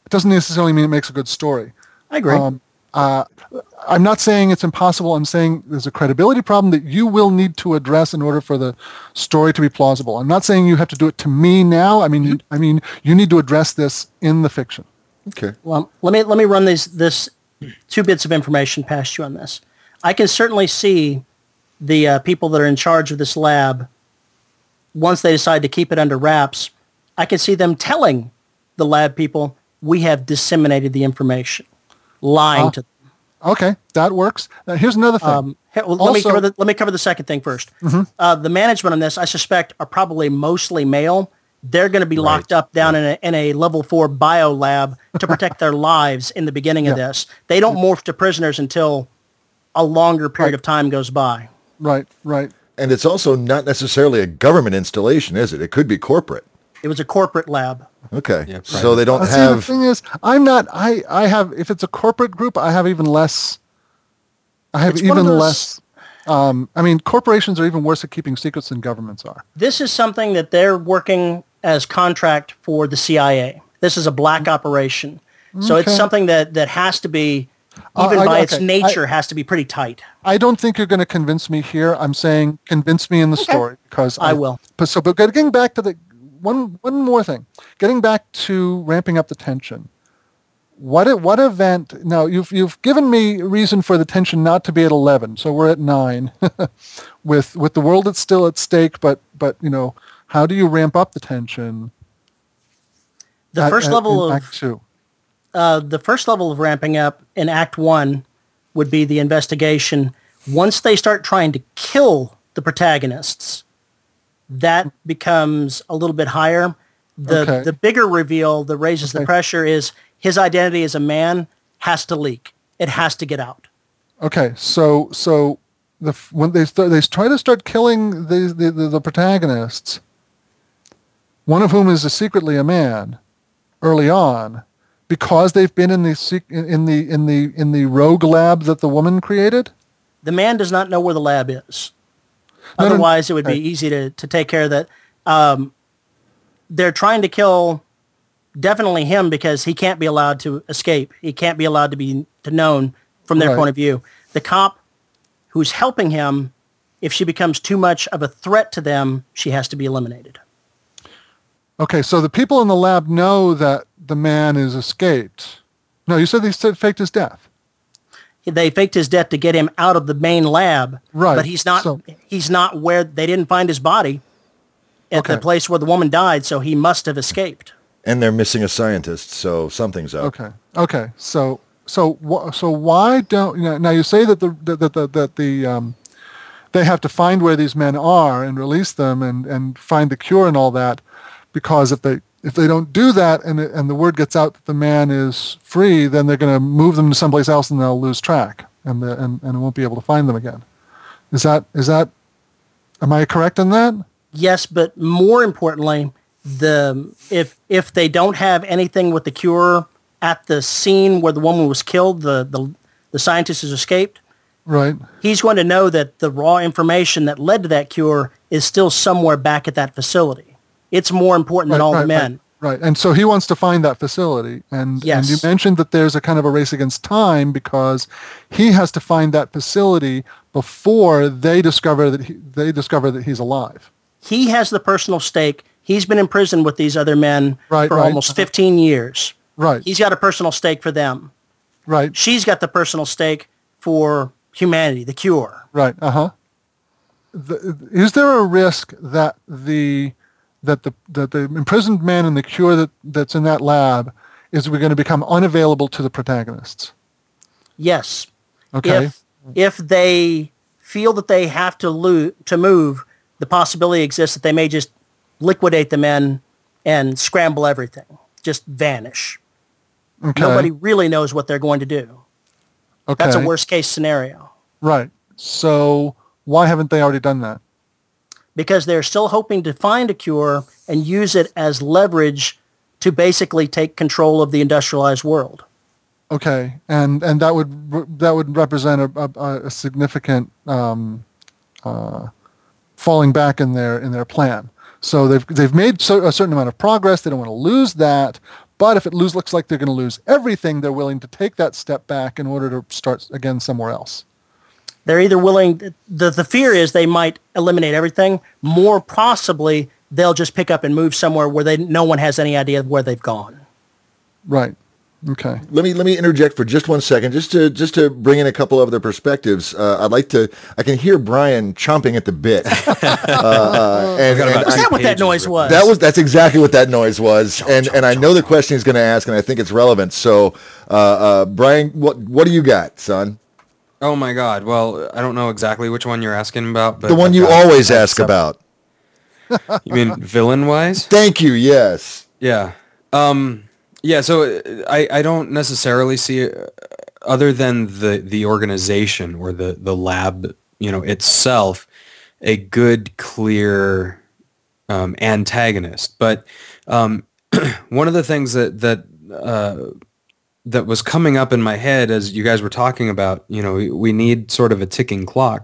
it doesn't necessarily mean it makes a good story. I agree. Um, uh, I'm not saying it's impossible. I'm saying there's a credibility problem that you will need to address in order for the story to be plausible. I'm not saying you have to do it to me now. I mean, mm-hmm. I mean, you need to address this in the fiction. Okay. Well, let me let me run these this two bits of information past you on this. I can certainly see the uh, people that are in charge of this lab, once they decide to keep it under wraps, I can see them telling the lab people, we have disseminated the information, lying uh, to them. Okay, that works. Now, here's another thing. Um, well, let, also, me cover the, let me cover the second thing first. Mm-hmm. Uh, the management on this, I suspect, are probably mostly male. They're going to be right. locked up down in a, in a level four bio lab to protect their lives in the beginning yeah. of this. They don't morph to prisoners until a longer period right. of time goes by. Right, right. And it's also not necessarily a government installation, is it? It could be corporate. It was a corporate lab. Okay, yeah, so they don't uh, have... See, the thing is, I'm not, I, I have, if it's a corporate group, I have even less, I have it's even those, less, um, I mean, corporations are even worse at keeping secrets than governments are. This is something that they're working as contract for the C I A. This is a black operation. So Okay. it's something that, that has to be, even Uh, I- by okay. its nature, I- has to be pretty tight. I don't think you're going to convince me here. I'm saying convince me in the Okay. story because I will. But so, but getting back to the one, one more thing. Getting back to ramping up the tension. What e- what event? Now you've you've given me reason for the tension not to be at eleven, so we're at nine, with with the world that's still at stake. But but you know, how do you ramp up the tension? The at- first at- level in of Act Two. uh, the first level of ramping up in Act One would be the investigation. Once they start trying to kill the protagonists, that becomes a little bit higher. The Okay. the bigger reveal that raises the Okay. pressure is his identity as a man has to leak. It has to get out. Okay, so so the f- when they start, they try to start killing the, the, the, the protagonists, one of whom is a secretly a man, early on, because they've been in the sec- in the in the in the rogue lab that the woman created. The man does not know where the lab is. No, no, Otherwise, it would be okay. easy to, to take care of that. Um, they're trying to kill definitely him because he can't be allowed to escape. He can't be allowed to be to known from their Right. point of view. The cop who's helping him, if she becomes too much of a threat to them, she has to be eliminated. Okay, so the people in the lab know that the man is escaped. No, you said they said faked his death. They faked his death to get him out of the main lab, Right, but he's not. so- he's not where they didn't find his body at Okay. the place where the woman died, so he must have escaped. And they're missing a scientist, so something's up. Okay. Okay. So so wh- so why don't you know, now you say that the that that that, that the um, they have to find where these men are and release them and, and find the cure and all that, because if they if they don't do that and it, and the word gets out that the man is free, then they're going to move them to someplace else and they'll lose track and the, and and won't be able to find them again. Is that is that am I correct in that? Yes, but more importantly, the if if they don't have anything with the cure at the scene where the woman was killed, the the, the scientist has escaped, Right. he's going to know that the raw information that led to that cure is still somewhere back at that facility. It's more important than Right, all right, the men. Right. right. And so he wants to find that facility. And, Yes. and you mentioned that there's a kind of a race against time because he has to find that facility before they discover that he, they discover that he's alive. He has the personal stake. He's been in prison with these other men Right, for right. almost fifteen years. Right. He's got a personal stake for them. Right. She's got the personal stake for humanity, the cure. Right. Uh-huh. The, is there a risk that the that the that the imprisoned man and the cure that, that's in that lab is we're going to become unavailable to the protagonists? Yes. Okay. If if they feel that they have to lo- to move, the possibility exists that they may just liquidate the men and scramble everything, just vanish. Okay. Nobody really knows what they're going to do. Okay. That's a worst case scenario Right. So why haven't they already done that? because they're still hoping to find a cure and use it as leverage to basically take control of the industrialized world. Okay, and and that would that would represent a, a, a significant um, uh, falling back in their in their plan. So they've they've made so, a certain amount of progress. They don't want to lose that, But if it lose, looks like they're going to lose everything, they're willing to take that step back in order to start again somewhere else. They're either willing, the, the fear is they might eliminate everything. More possibly, they'll just pick up and move somewhere where they no one has any idea of where they've gone. Right. Okay. Let me let me interject for just one second, just to just to bring in a couple of other perspectives. Uh, I'd like to. I can hear Brian chomping at the bit. uh, uh, and, and Is that what that noise was? That was. That's exactly what that noise was. And and I know the question he's going to ask, and I think it's relevant. So, uh, uh, Brian, what what do you got, son? Oh my God! Well, I don't know exactly which one you're asking about, but the one you always ask about. You mean villain-wise? Thank you. Yes. Yeah. Um. Yeah, so I, I don't necessarily see, uh, other than the, the organization or the, the lab, you know, itself, a good, clear um, antagonist. But um, one of the things that that uh, that was coming up in my head as you guys were talking about, you know, we, we need sort of a ticking clock,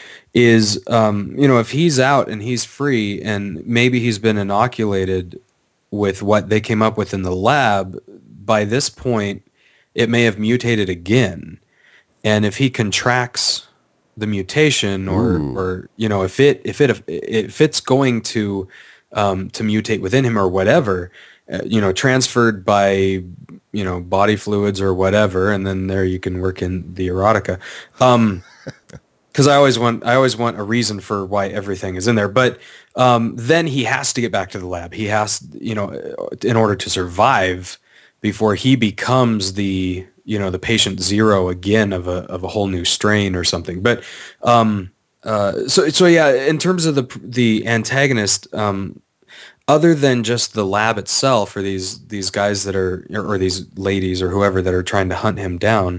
is, um, you know, if he's out and he's free and maybe he's been inoculated with what they came up with in the lab, by this point, it may have mutated again. And if he contracts the mutation, or, Ooh. or you know, if it if it if it's going to um, to mutate within him or whatever, uh, you know, transferred by you know body fluids or whatever, and then there you can work in the erotica. Um, Because I always want, I always want a reason for why everything is in there. But um, then he has to get back to the lab. He has, you know, in order to survive, before he becomes the, you know, the patient zero again of a of a whole new strain or something. But um, uh, so so yeah, in terms of the the antagonist, um, other than just the lab itself, or these these guys that are, or these ladies or whoever that are trying to hunt him down,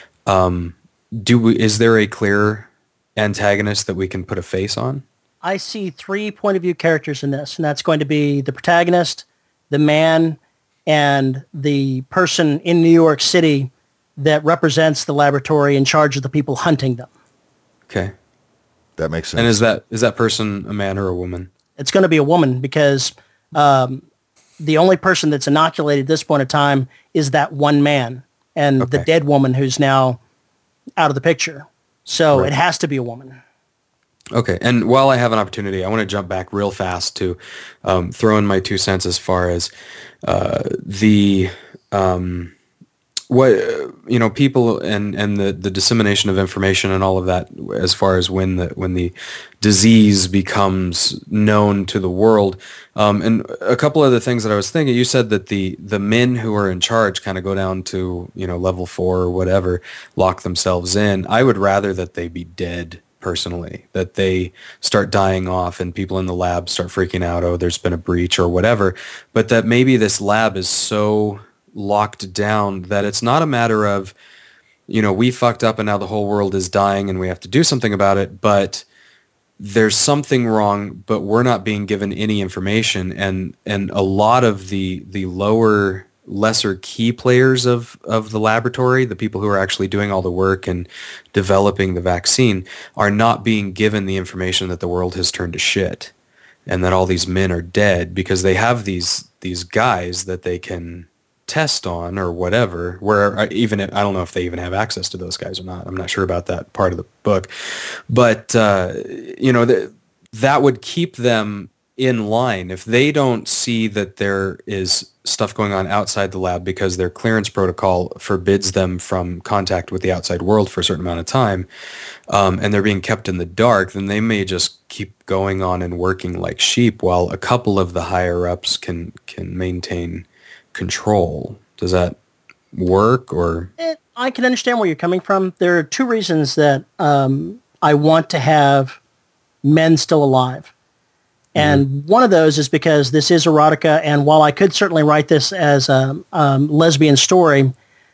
um, do we, is there a clear antagonist that we can put a face on? I see three point of view characters in this, and that's going to be the protagonist, the man, and the person in New York City that represents the laboratory in charge of the people hunting them. Okay. That makes sense. And is that is that person a man or a woman? It's going to be a woman, because um, the only person that's inoculated at this point in time is that one man, and Okay. the dead woman who's now out of the picture. So Right. it has to be a woman. Okay. And while I have an opportunity, I want to jump back real fast to um, throw in my two cents as far as uh, the um, what you know people and and the, the dissemination of information and all of that, as far as when the when the disease becomes known to the world. Um, and a couple other things that I was thinking. You said that the the men who are in charge kind of go down to, you know, level four or whatever, lock themselves in. I would rather that they be dead, personally, that they start dying off and people in the lab start freaking out, oh, there's been a breach or whatever, but that maybe this lab is so locked down that it's not a matter of, you know, we fucked up and now the whole world is dying and we have to do something about it, but there's something wrong, but we're not being given any information. And and a lot of the the lower, lesser key players of, of the laboratory, the people who are actually doing all the work and developing the vaccine, are not being given the information that the world has turned to shit and that all these men are dead, because they have these these guys that they can test on or whatever, where even if, I don't know if they even have access to those guys or not. I'm not sure about that part of the book. But, uh, you know, th- that would keep them in line. If they don't see that there is stuff going on outside the lab because their clearance protocol forbids them from contact with the outside world for a certain amount of time, um, and they're being kept in the dark, then they may just keep going on and working like sheep while a couple of the higher ups can can maintain control. Does that work? Or It, I can understand where you're coming from. There are two reasons that um, I want to have men still alive. And mm-hmm. one of those is because this is erotica, and while I could certainly write this as a um, lesbian story,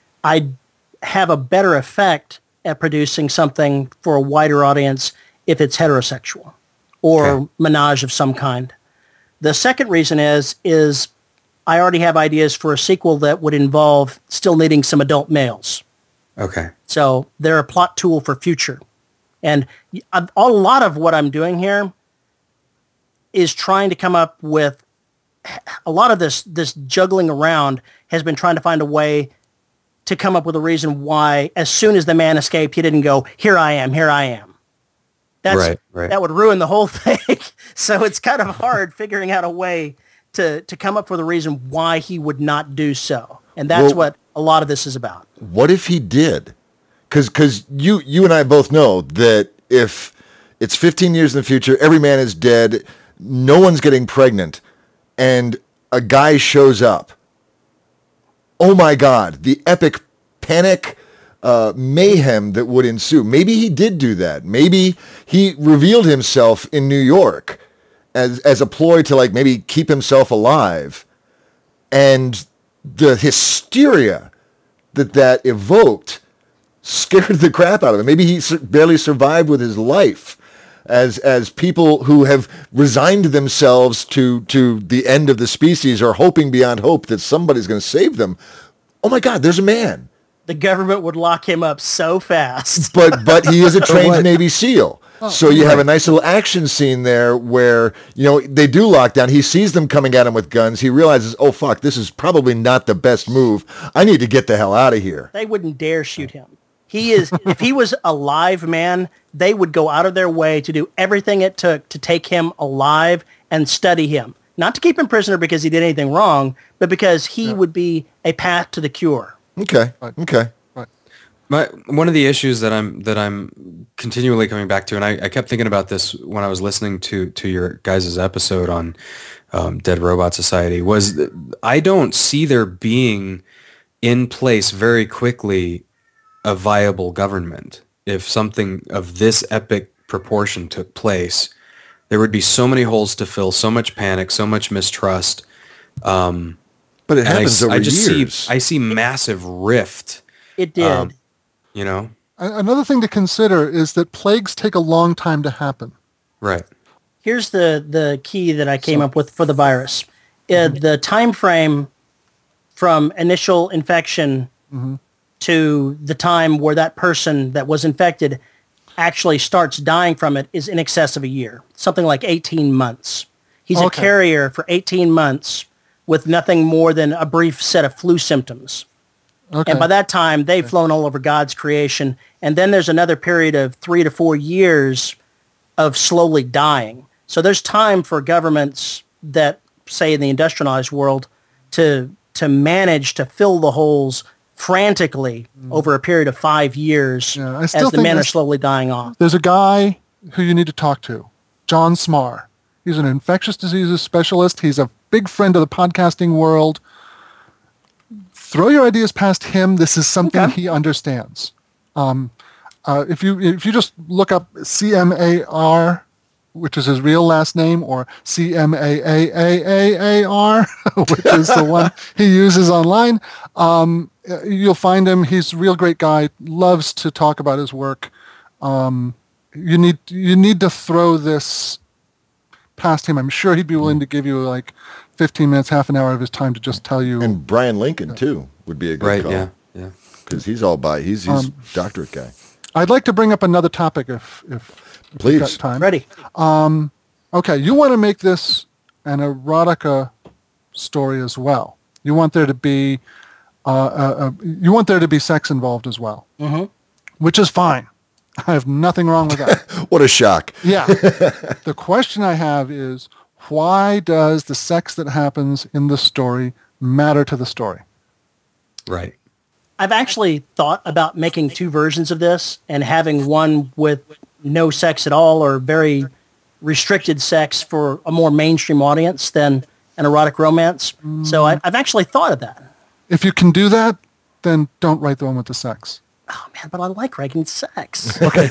I have a better effect at producing something for a wider audience if it's heterosexual or okay. menage of some kind. The second reason is is I already have ideas for a sequel that would involve still needing some adult males. Okay. So they're a plot tool for future. And a, a lot of what I'm doing here is trying to come up with a lot of this this juggling around has been trying to find a way to come up with a reason why, as soon as the man escaped, he didn't go, "Here I am, here I am." That's, right, right. That would ruin the whole thing. So it's kind of hard figuring out a way to, to come up with a reason why he would not do so. And that's well, what a lot of this is about. What if he did? Because because you, you and I both know that if it's fifteen years in the future, every man is dead, no one's getting pregnant, and a guy shows up. Oh my God, the epic panic Uh, mayhem that would ensue. Maybe he did do that. Maybe he revealed himself in New York as as a ploy to like maybe keep himself alive, and the hysteria that that evoked scared the crap out of him. Maybe he sur- barely survived with his life as as people who have resigned themselves to to the end of the species are hoping beyond hope that somebody's going to save them. Oh my God, there's a man. The government would lock him up so fast. But but he is a trained Navy SEAL. Oh, so you right. have a nice little action scene there where, you know, they do lock down. He sees them coming at him with guns. He realizes, oh, fuck, this is probably not the best move. I need to get the hell out of here. They wouldn't dare shoot him. He is, if he was a live man, they would go out of their way to do everything it took to take him alive and study him. Not to keep him prisoner because he did anything wrong, but because he yeah. would be a path to the cure. Okay. Okay. Right. My, one of the issues that I'm that I'm continually coming back to, and I, I kept thinking about this when I was listening to to your guys' episode on um, Dead Robot Society, was that I don't see there being in place very quickly a viable government. If something of this epic proportion took place, there would be so many holes to fill, so much panic, so much mistrust. Um, But it happens I, over I just years. See, I see massive rift. It did. Um, you know? Another thing to consider is that plagues take a long time to happen. Right. Here's the, the key that I came so, up with for the virus. Uh, the time frame from initial infection mm-hmm. to the time where that person that was infected actually starts dying from it is in excess of a year. Something like eighteen months. He's okay. a carrier for eighteen months. With nothing more than a brief set of flu symptoms. Okay. And by that time, they've okay. flown all over God's creation. And then there's another period of three to four years of slowly dying. So there's time for governments that, say in the industrialized world, to to manage to fill the holes frantically mm. over a period of five years yeah, as the men are slowly dying off. There's a guy who you need to talk to, John Smar. He's an infectious diseases specialist. He's a big friend of the podcasting world. Throw your ideas past him. This is something okay. he understands. Um, uh, if you if you just look up C M A R, which is his real last name, or C M A A A A A R, which is the one he uses online, um, you'll find him. He's a real great guy. Loves to talk about his work. Um, you need you need to throw this past him. I'm sure he'd be willing to give you like fifteen minutes, half an hour of his time to just tell you. And Brian Lincoln too would be a good right, call. Yeah, yeah. Because he's all by he's he's um, doctorate guy. I'd like to bring up another topic if if, if please you've got time. Ready. Um, okay, you want to make this an erotica story as well. You want there to be uh, uh, uh, you want there to be sex involved as well, mm-hmm. which is fine. I have nothing wrong with that. What a shock. Yeah. The question I have is, why does the sex that happens in the story matter to the story? Right. I've actually thought about making two versions of this and having one with no sex at all or very restricted sex for a more mainstream audience than an erotic romance. Mm. So I, I've actually thought of that. If you can do that, then don't write the one with the sex. Oh man, but I like writing sex. Okay.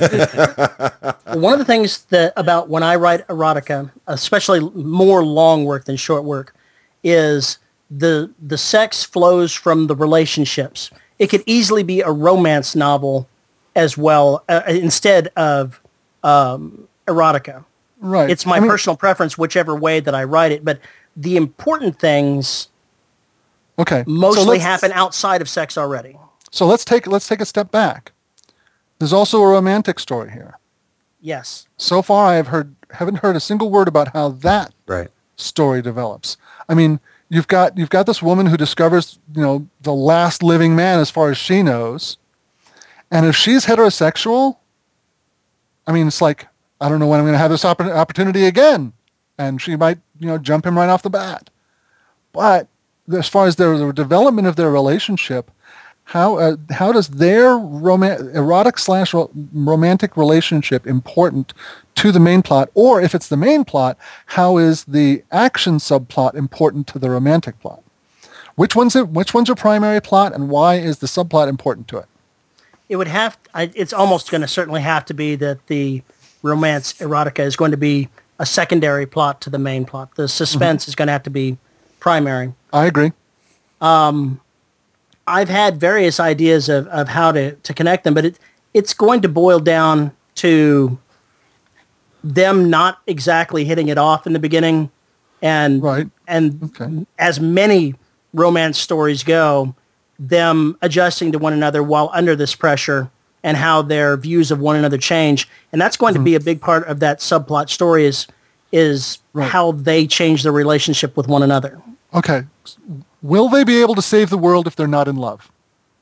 One of the things that about when I write erotica, especially more long work than short work, is the the sex flows from the relationships. It could easily be a romance novel as well, uh, instead of um, erotica. Right. It's my I mean, personal preference, whichever way that I write it. But the important things, okay, mostly so happen outside of sex already. So let's take let's take a step back. There's also a romantic story here. Yes. So far, I have heard haven't heard a single word about how that right. story develops. I mean, you've got you've got this woman who discovers, you know, the last living man as far as she knows. And if she's heterosexual, I mean, it's like, I don't know when I'm going to have this opp- opportunity again. And she might, you know, jump him right off the bat. But as far as their, the development of their relationship, how uh, how does their rom- erotic slash ro- romantic relationship important to the main plot? Or if it's the main plot, how is the action subplot important to the romantic plot? Which one's a, which one's a primary plot, and why is the subplot important to it? It would have. I, it's almost going to certainly have to be that the romance erotica is going to be a secondary plot to the main plot. The suspense mm-hmm. is going to have to be primary. I agree. Um, I've had various ideas of, of how to, to connect them, but it it's going to boil down to them not exactly hitting it off in the beginning, and right. and okay. as many romance stories go, them adjusting to one another while under this pressure, and how their views of one another change. And that's going mm-hmm. to be a big part of that subplot story is, is right. how they change their relationship with one another. Okay. Will they be able to save the world if they're not in love?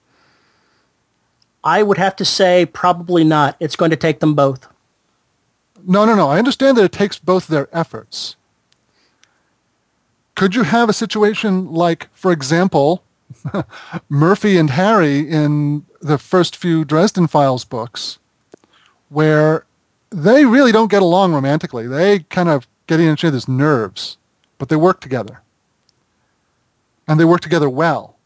I would have to say probably not. It's going to take them both. No, no, no. I understand that it takes both their efforts. Could you have a situation like, for example, Murphy and Harry in the first few Dresden Files books, where they really don't get along romantically. They kind of get in each other's nerves, but they work together. And they work together well.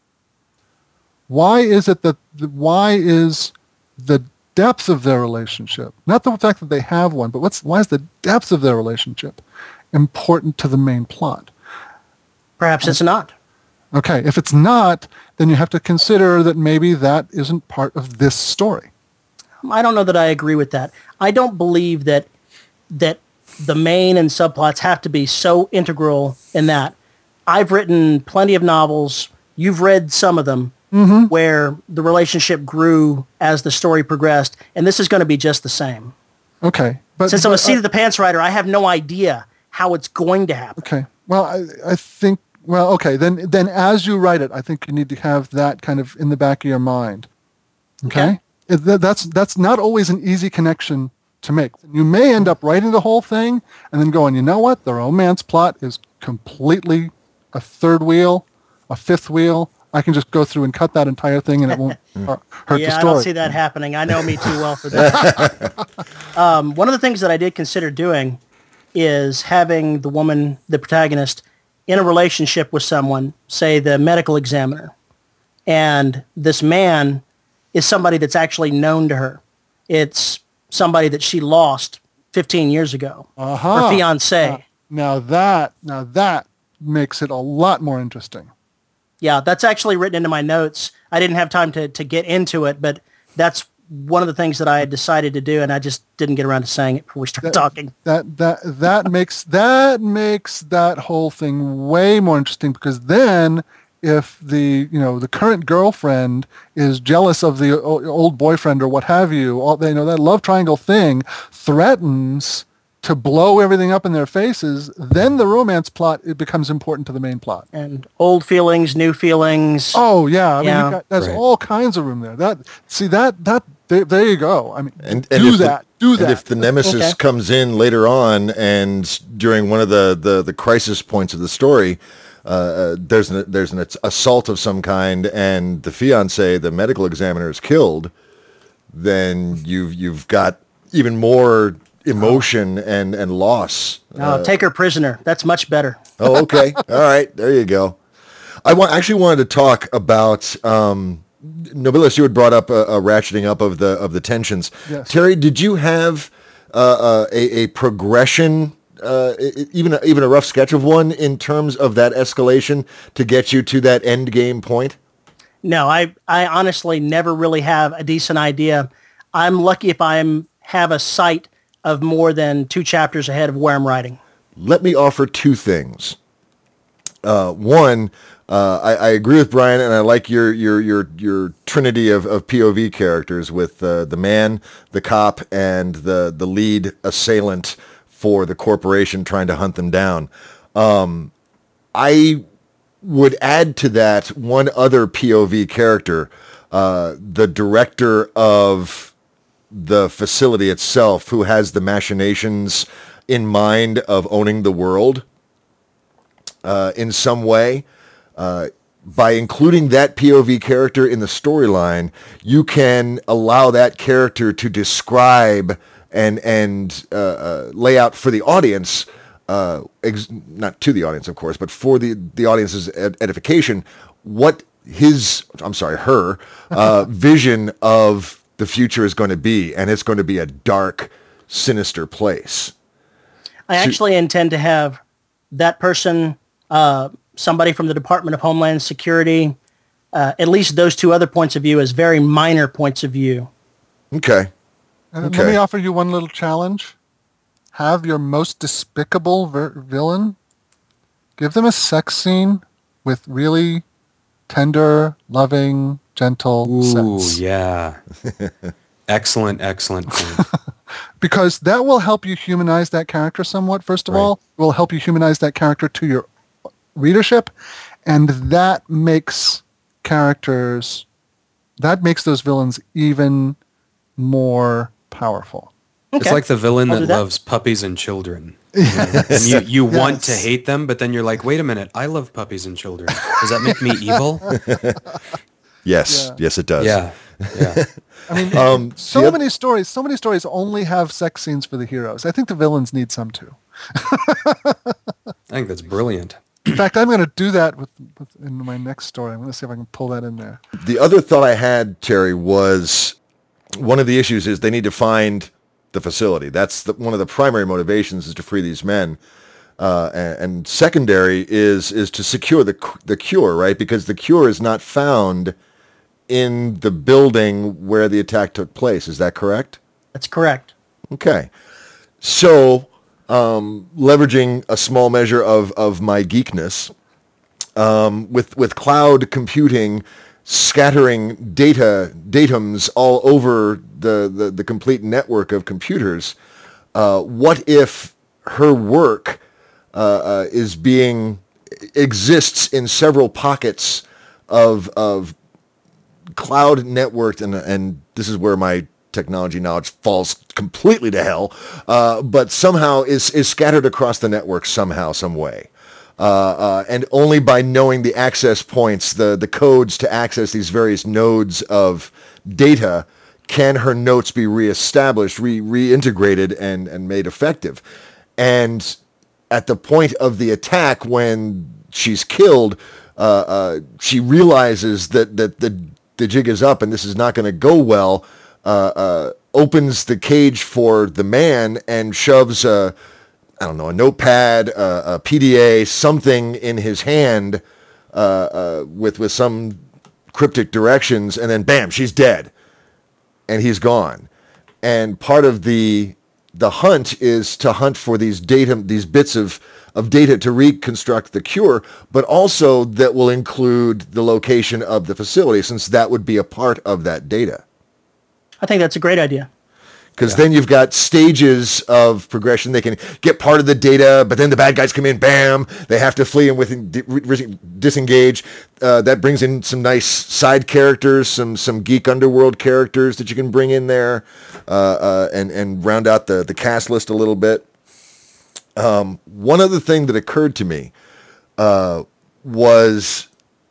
Why is it that, the, why is the depth of their relationship, not the fact that they have one, but what's, why is the depth of their relationship important to the main plot? Perhaps it's not. Okay, if it's not, then you have to consider that maybe that isn't part of this story. I don't know that I agree with that. I don't believe that that the main and subplots have to be so integral in that. I've written plenty of novels, you've read some of them, mm-hmm. where the relationship grew as the story progressed, and this is going to be just the same. Okay. But, Since but, I'm a seat uh, of the pants writer, I have no idea how it's going to happen. Okay. Well, I, I think, well, okay, then then as you write it, I think you need to have that kind of in the back of your mind. Okay? okay. It, that, that's that's not always an easy connection to make. You may end up writing the whole thing and then going, you know what, the romance plot is completely a third wheel, a fifth wheel. I can just go through and cut that entire thing and it won't hurt yeah, the story. I don't see that happening. I know me too well for that. um, one of the things that I did consider doing is having the woman, the protagonist, in a relationship with someone, say the medical examiner, and this man is somebody that's actually known to her. It's somebody that she lost fifteen years ago, uh-huh. her fiancé. Now, now that, now that makes it a lot more interesting. Yeah, that's actually written into my notes. I didn't have time to, to get into it, but that's one of the things that I had decided to do, and I just didn't get around to saying it before we started that, talking. That that that makes that makes that whole thing way more interesting, because then if the you know the current girlfriend is jealous of the old boyfriend or what have you, all they you know that love triangle thing threatens to blow everything up in their faces, then the romance plot, it becomes important to the main plot. And old feelings, new feelings. Oh yeah, I mean, yeah. got, there's right. all kinds of room there. That see that that there, there you go. I mean, And, and do if that. The, do that. And if the nemesis Okay. comes in later on, and during one of the, the, the crisis points of the story, uh, there's an there's an assault of some kind, and the fiance, the medical examiner, is killed, then you've you've got even more emotion and, and loss. No, Uh, take her prisoner. That's much better. oh, okay. All right. There you go. I want, actually wanted to talk about, um, Nobilis, you had brought up a, a ratcheting up of the of the tensions. Yes. Terry, did you have uh, uh, a, a progression, uh, even, a, even a rough sketch of one in terms of that escalation to get you to that end game point? No, I, I honestly never really have a decent idea. I'm lucky if I have a sight of more than two chapters ahead of where I'm writing. Let me offer two things. Uh, one, uh, I, I agree with Brian, and I like your your your your trinity of, of P O V characters with uh, the man, the cop, and the the lead assailant for the corporation trying to hunt them down. Um, I would add to that one other P O V character, uh, the director of the facility itself, who has the machinations in mind of owning the world uh, in some way. Uh, by including that P O V character in the storyline, you can allow that character to describe and and uh, uh, lay out for the audience, uh, ex- not to the audience, of course, but for the, the audience's ed- edification, what his, I'm sorry, her uh, vision of the future is going to be. And it's going to be a dark, sinister place. I actually so, intend to have that person, uh, somebody from the Department of Homeland Security, uh, at least those two other points of view as very minor points of view. Okay. And okay. Let me offer you one little challenge. Have your most despicable ver- villain, give them a sex scene with really tender, loving, gentle Ooh, sex. yeah. Excellent, excellent point. Because that will help you humanize that character somewhat, first of right. all. It will help you humanize that character to your readership, and that makes characters, that makes those villains even more powerful. Okay. It's like the villain that, that loves puppies and children. Yes. And you, you yes. want to hate them, but then you're like, wait a minute, I love puppies and children. Does that make me evil? Yes, yeah. yes, it does. Yeah, yeah. I mean, um, so many stories, so many stories only have sex scenes for the heroes. I think the villains need some too. I think that's brilliant. In fact, I'm going to do that with, with in my next story. I'm going to see if I can pull that in there. The other thought I had, Terry, was one of the issues is they need to find the facility. That's the, one of the primary motivations is to free these men. Uh, and, and secondary is is to secure the the cure, right? Because the cure is not found in the building where the attack took place. Is that correct? That's correct. Okay. So, um, leveraging a small measure of, of my geekness, um, with with cloud computing scattering data datums all over the, the, the complete network of computers, uh, what if her work uh, uh, is being exists in several pockets of of cloud networked, and and this is where my technology knowledge falls completely to hell, uh, but somehow is is scattered across the network somehow, some way. Uh, uh, and only by knowing the access points, the, the codes to access these various nodes of data, can her notes be reestablished, re- reintegrated, and, and made effective. And at the point of the attack, when she's killed, uh, uh, she realizes that, that the, the jig is up and this is not going to go well, uh, uh, opens the cage for the man and shoves a... I don't know, a notepad, uh, a P D A, something in his hand uh, uh, with with some cryptic directions, and then bam, she's dead, and he's gone. And part of the the hunt is to hunt for these data, these bits of of data to reconstruct the cure, but also that will include the location of the facility, since that would be a part of that data. I think that's a great idea. Because yeah. then you've got stages of progression. They can get part of the data, but then the bad guys come in, bam, they have to flee and with disengage. Uh, that brings in some nice side characters, some some geek underworld characters that you can bring in there, uh, uh, and, and round out the, the cast list a little bit. Um, one other thing that occurred to me uh, was...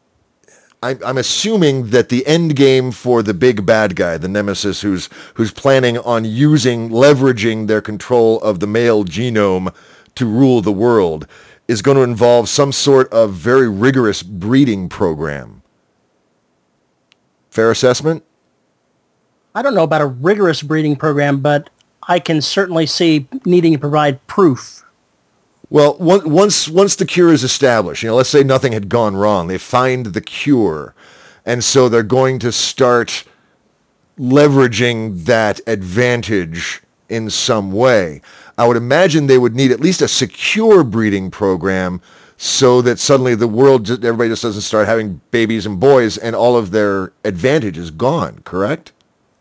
I'm assuming that the end game for the big bad guy, the Nemesis, who's who's planning on using, leveraging their control of the male genome to rule the world, is going to involve some sort of very rigorous breeding program. Fair assessment? I don't know about a rigorous breeding program, but I can certainly see needing to provide proof. Well, once once the cure is established, you know, let's say nothing had gone wrong, they find the cure, and so they're going to start leveraging that advantage in some way. I would imagine they would need at least a secure breeding program so that suddenly the world, just, everybody just doesn't start having babies and boys and all of their advantage is gone, correct?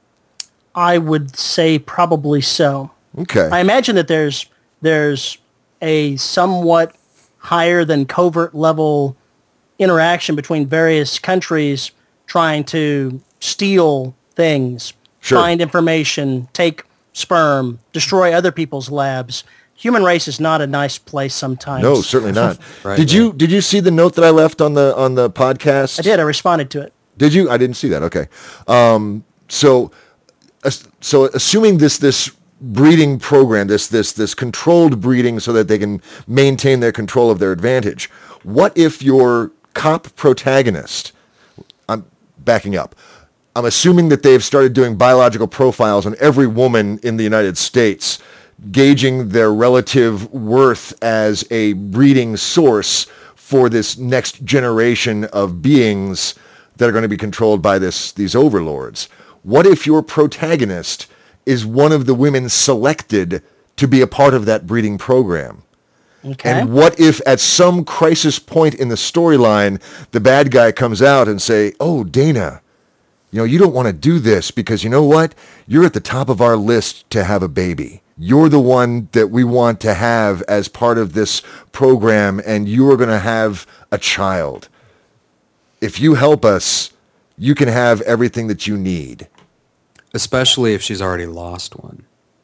I would say probably so. Okay. I imagine that there's there's... a somewhat higher than covert level interaction between various countries trying to steal things, Sure. find information, take sperm, destroy other people's labs. Human race is not a nice place sometimes. No, certainly not. Right, did right. you did you see the note that I left on the on the podcast? I did. I responded to it. Did you? I didn't see that. Okay. Um, so, as- so assuming this this breeding program, this this this controlled breeding, so that they can maintain their control of their advantage. What if your cop protagonist? I'm backing up. I'm assuming that they've started doing biological profiles on every woman in the United States, gauging their relative worth as a breeding source for this next generation of beings that are going to be controlled by this these overlords. What if your protagonist is one of the women selected to be a part of that breeding program? Okay. And what if at some crisis point in the storyline, the bad guy comes out and say, "Oh, Dana, you know, you don't want to do this because you know what? You're at the top of our list to have a baby. You're the one that we want to have as part of this program, and you are going to have a child. If you help us, you can have everything that you need." Especially if she's already lost one.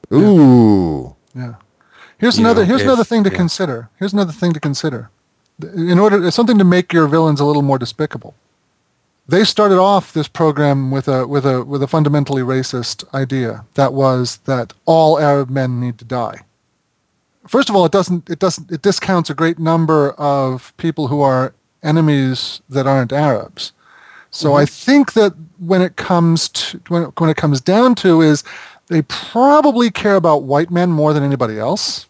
Ooh. Yeah. Here's You another. know, here's if- another thing to yeah. consider. Here's another thing to consider. In order, something to make your villains a little more despicable. They started off this program with a with a with a fundamentally racist idea that was that all Arab men need to die. First of all, it doesn't it doesn't it discounts a great number of people who are enemies that aren't Arabs. So I think that when it comes to when it, when it comes down to is they probably care about white men more than anybody else.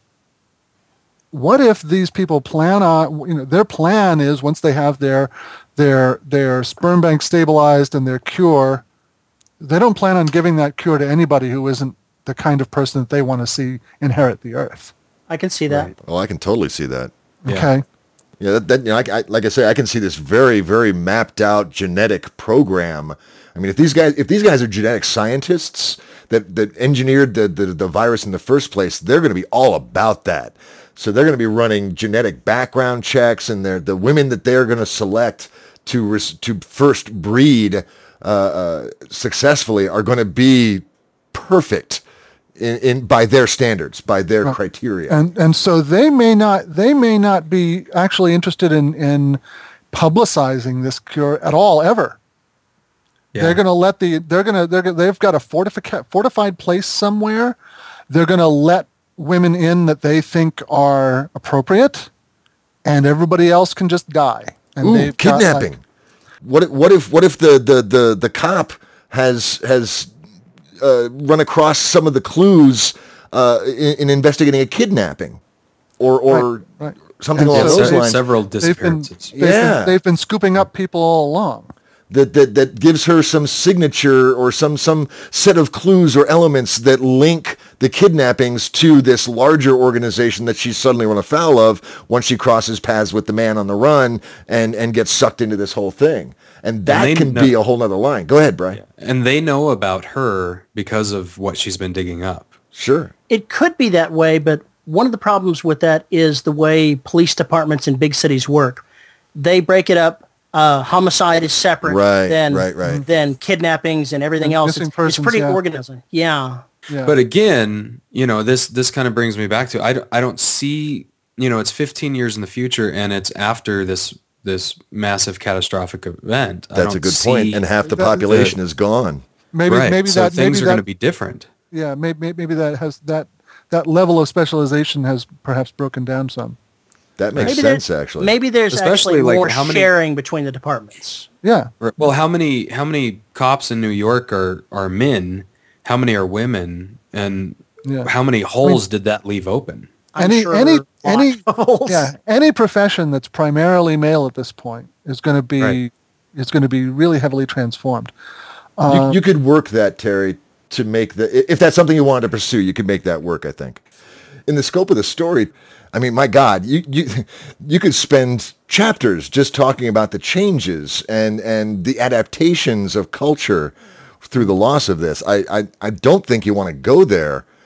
What if these people plan on, you know, their plan is once they have their their their sperm bank stabilized and their cure, they don't plan on giving that cure to anybody who isn't the kind of person that they want to see inherit the earth. I can see that. Right. Oh, I can totally see that. Yeah. Okay. Yeah, that, that you know, I, I, like I say, I can see this very, very mapped out genetic program. I mean, if these guys, if these guys are genetic scientists that, that engineered the, the, the virus in the first place, they're going to be all about that. So they're going to be running genetic background checks, and they're, the women that they're going to select to res, to first breed uh, uh, successfully are going to be perfect in, in by their standards, by their Right. criteria. And and so they may not they may not be actually interested in in publicizing this cure at all ever. Yeah. They're going to let the they're going to they're gonna, they've got a fortifica- fortified place somewhere. They're going to let women in that they think are appropriate, and everybody else can just die. And Ooh, they've got, kidnapping. like- what if what if what if the the the, the cop has has uh, run across some of the clues uh, in, in investigating a kidnapping, or or Right, right. something And along so those they've- lines Several they've been, disappearances. they've, been, Yeah. they've been scooping up people all along. that, that that gives her some signature or some some set of clues or elements that link the kidnappings to this larger organization that she's suddenly run afoul of once she crosses paths with the man on the run and and gets sucked into this whole thing. And that they can know- be a whole nother line. Go ahead, Brian. And they know about her because of what she's been digging up. Sure. It could be that way, but one of the problems with that is the way police departments in big cities work. They break it up. Uh, homicide is separate Right, than right, right. than kidnappings and everything And else. missing It's, it's persons, pretty yeah. organized. Yeah. Yeah. But again, you know, this this kind of brings me back to I don't, I don't see, you know, it's fifteen years in the future and it's after this this massive catastrophic event. I That's a don't good point. see- And half the That- population is gone. maybe right. maybe so that things maybe are that, going to be different. yeah maybe maybe that has that that level of specialization has perhaps broken down some. That makes Maybe sense, there- actually. Maybe there's Especially, actually like, more how many- sharing between the departments. Yeah. Right. Well, how many how many cops in New York are are men? How many are women? And Yeah. how many holes did that leave open? I'm any sure any lots any of holes. yeah any profession that's primarily male at this point is going to be Right. is going to be really heavily transformed. you, you could work that, Terry, to make the, if that's something you wanted to pursue, you could make that work, I think. In the scope of the story, I mean, my God, you you you could spend chapters just talking about the changes and, and the adaptations of culture through the loss of this. I, I, I don't think you want to go there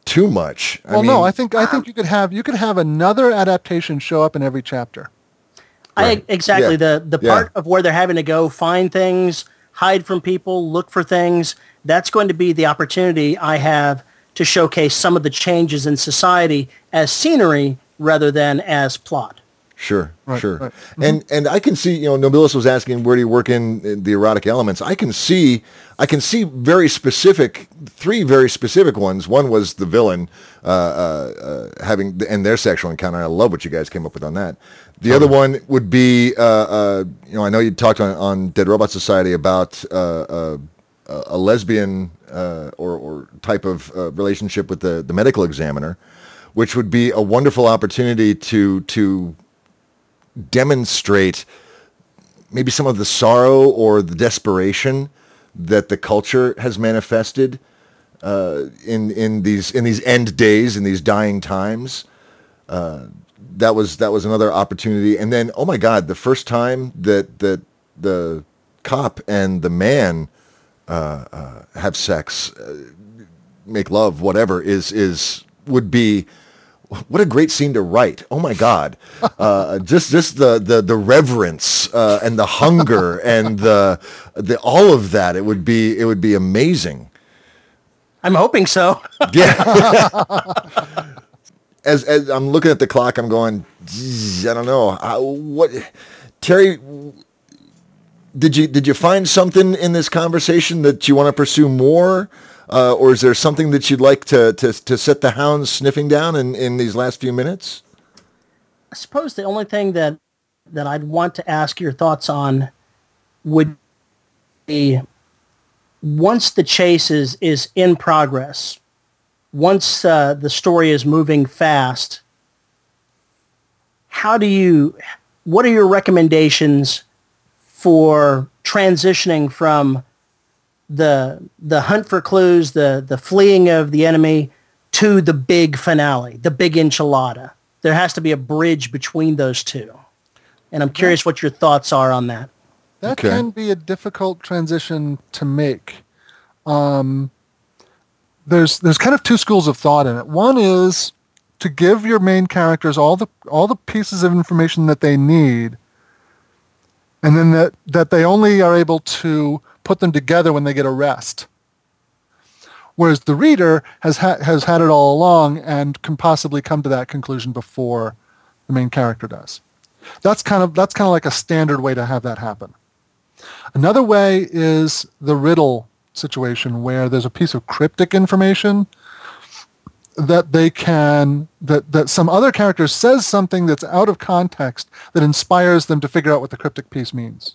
too much. I well, mean, no, I think I think you could have you could have another adaptation show up in every chapter. Right. I, exactly. Yeah. The the Yeah. part of where they're having to go find things, hide from people, look for things, that's going to be the opportunity I have to showcase some of the changes in society as scenery rather than as plot. Sure, Right, sure. right. And and I can see, you know, Nobilis was asking where do you work in, in the erotic elements. I can see I can see very specific, three very specific ones. One was the villain uh, uh, uh, having and their sexual encounter. I love what you guys came up with on that. The other one would be, uh, uh, you know, I know you talked on, on Dead Robot Society about uh, uh, a lesbian uh, or, or type of uh, relationship with the, the medical examiner, which would be a wonderful opportunity to to demonstrate maybe some of the sorrow or the desperation that the culture has manifested uh, in in these in these end days, in these dying times. Uh, that was that was another opportunity. And then, oh my God, the first time that that the cop and the man uh, uh, have sex, uh, make love, whatever, is is would be. What a great scene to write! Oh my God, uh, just just the the the reverence uh, and the hunger and the the all of that. It would be it would be amazing. I'm hoping so. Yeah. as as I'm looking at the clock, I'm going. Geez, I don't know How, what. Terry, did you did you find something in this conversation that you want to pursue more? Uh, or is there something that you'd like to, to, to set the hounds sniffing down in, in these last few minutes? I suppose the only thing that that I'd want to ask your thoughts on would be once the chase is, is in progress, once uh, the story is moving fast, how do you, what are your recommendations for transitioning from the the hunt for clues, the the fleeing of the enemy, to the big finale, the big enchilada? There has to be a bridge between those two. And I'm curious what your thoughts are on that. That Okay. can be a difficult transition to make. Um, there's there's kind of two schools of thought in it. One is to give your main characters all the all the pieces of information that they need, and then that, that they only are able to put them together when they get a rest. Whereas the reader has ha- has had it all along and can possibly come to that conclusion before the main character does. That's kind of that's kind of like a standard way to have that happen. Another way is the riddle situation where there's a piece of cryptic information that they can that, that some other character says something that's out of context that inspires them to figure out what the cryptic piece means.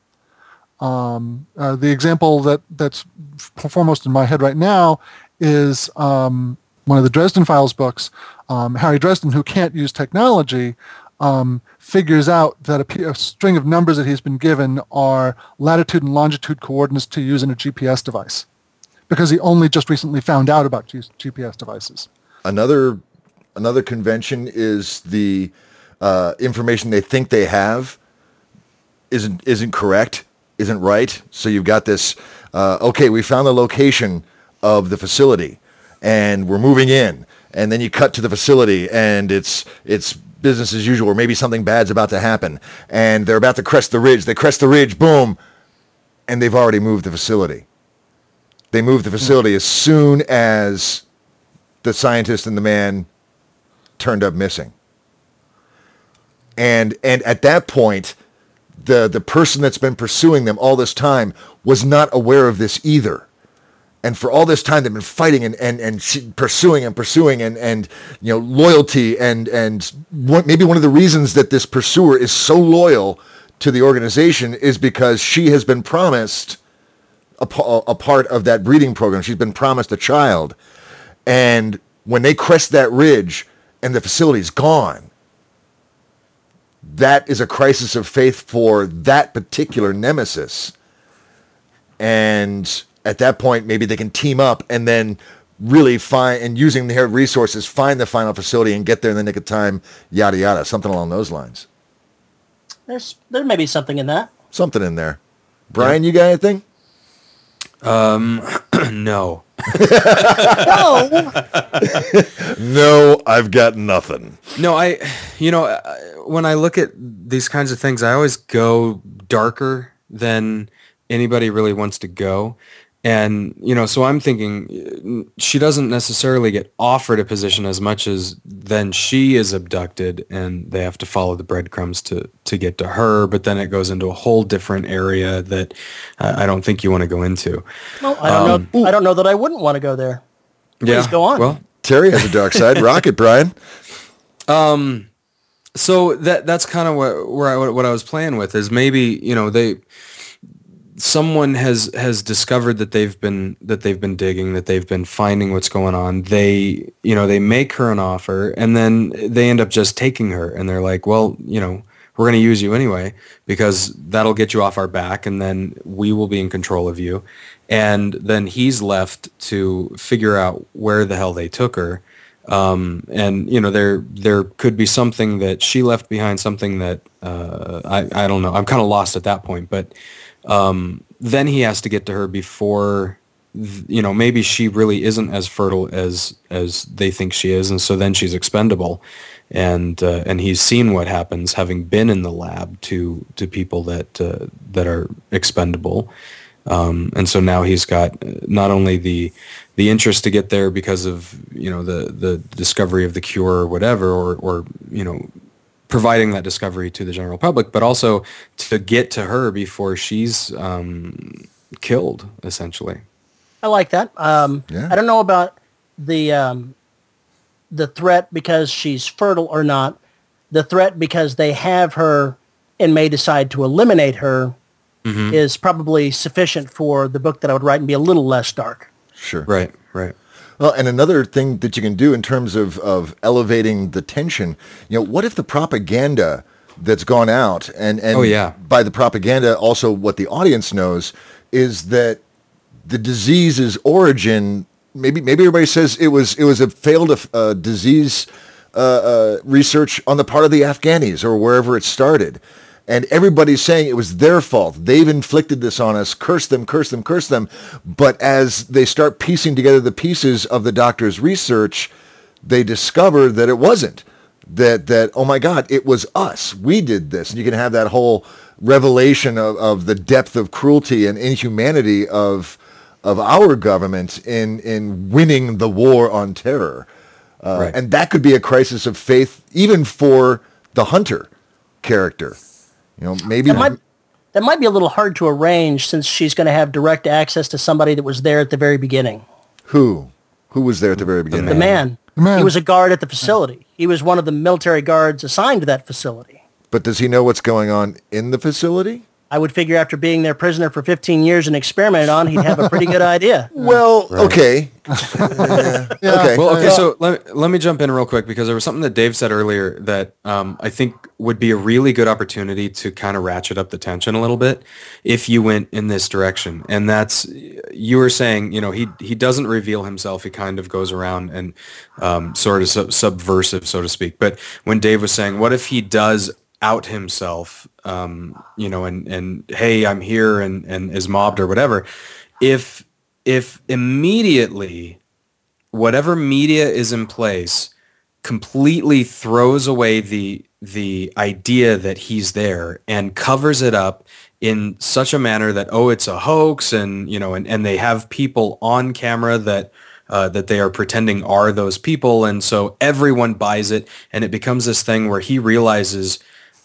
Um, uh, the example that, that's foremost in my head right now is um, one of the Dresden Files books. Um, Harry Dresden, who can't use technology, um, figures out that a, p- a string of numbers that he's been given are latitude and longitude coordinates to use in a G P S device, because he only just recently found out about G- GPS devices. Another another convention is the uh, information they think they have isn't isn't correct, isn't right. So you've got this. Uh, okay, we found the location of the facility, and we're moving in. And then you cut to the facility, and it's it's business as usual, or maybe something bad's about to happen, and they're about to crest the ridge. They crest the ridge, boom, and they've already moved the facility. They moved the facility as soon as the scientist and the man turned up missing. And and at that point, the the person that's been pursuing them all this time was not aware of this either. And for all this time, they've been fighting and, and, and she, pursuing and pursuing and, and you know loyalty and and one, maybe one of the reasons that this pursuer is so loyal to the organization is because she has been promised a, a part of that breeding program. She's been promised a child, and when they crest that ridge and the facility's gone, that is a crisis of faith for that particular nemesis. And at that point, maybe they can team up and then really find, and using their resources, find the final facility and get there in the nick of time, yada, yada, something along those lines. There's there may be something in that. Something in there. Brian, you got anything? Um, no. No. No, I've got nothing. No, I, you know, uh, when I look at these kinds of things, I always go darker than anybody really wants to go. And, you know, so I'm thinking she doesn't necessarily get offered a position as much as then she is abducted and they have to follow the breadcrumbs to, to get to her. But then it goes into a whole different area that uh, I don't think you want to go into. Well, I don't um, know. I don't know that I wouldn't want to go there. Please yeah, go on. Well, Terry has a dark side. Rocket, Brian. Um, so that that's kind of what where I, what I was playing with is maybe, you know, they someone has has discovered that they've been that they've been digging, that they've been finding what's going on. They, you know, they make her an offer and then they end up just taking her and they're like, well, you know, we're going to use you anyway because that'll get you off our back and then we will be in control of you. And then he's left to figure out where the hell they took her. Um, and, you know, there there could be something that she left behind, something that, uh, I, I don't know. I'm kind of lost at that point. But um, then he has to get to her before, you know, maybe she really isn't as fertile as as they think she is. And so then she's expendable. And uh, and he's seen what happens having been in the lab to, to people that uh, that are expendable. Um, and so now he's got not only the the interest to get there because of, you know, the, the discovery of the cure or whatever, or, or, you know, providing that discovery to the general public, but also to get to her before she's um, killed, essentially. I like that. Um, Yeah. I don't know about the um, the threat because she's fertile or not. The threat because they have her and may decide to eliminate her mm-hmm. is probably sufficient for the book that I would write and be a little less dark. Sure. Right, right. Well, and another thing that you can do in terms of, of elevating the tension, you know, what if the propaganda that's gone out, and, and oh, yeah. by the propaganda, also what the audience knows, is that the disease's origin, maybe maybe everybody says it was it was a failed uh, disease uh, uh, research on the part of the Afghanis or wherever it started. And everybody's saying it was their fault. They've inflicted this on us. Curse them, curse them, curse them. But as they start piecing together the pieces of the doctor's research, they discover that it wasn't. That, that oh my God, it was us. We did this. And you can have that whole revelation of, of the depth of cruelty and inhumanity of of our government in, in winning the war on terror. Uh, right. And that could be a crisis of faith even for the Hunter character. You know, maybe that might, that might be a little hard to arrange since she's going to have direct access to somebody that was there at the very beginning. Who? Who was there at the very beginning? The man. The man. He was a guard at the facility. He was one of the military guards assigned to that facility. But does he know what's going on in the facility? I would figure after being their prisoner for fifteen years and experimented on, he'd have a pretty good idea. Well, right. okay. yeah. Yeah. Okay. Well, okay, so let, let me jump in real quick because there was something that Dave said earlier that um, I think would be a really good opportunity to kind of ratchet up the tension a little bit if you went in this direction. And that's, you were saying, you know, he he doesn't reveal himself. He kind of goes around and um, sort of sub- subversive, so to speak. But when Dave was saying, what if he does out himself, um, you know, and, and hey, I'm here and, and is mobbed or whatever. If, if immediately whatever media is in place completely throws away the, the idea that he's there and covers it up in such a manner that, oh, it's a hoax and, you know, and, and they have people on camera that, uh, that they are pretending are those people. And so everyone buys it and it becomes this thing where he realizes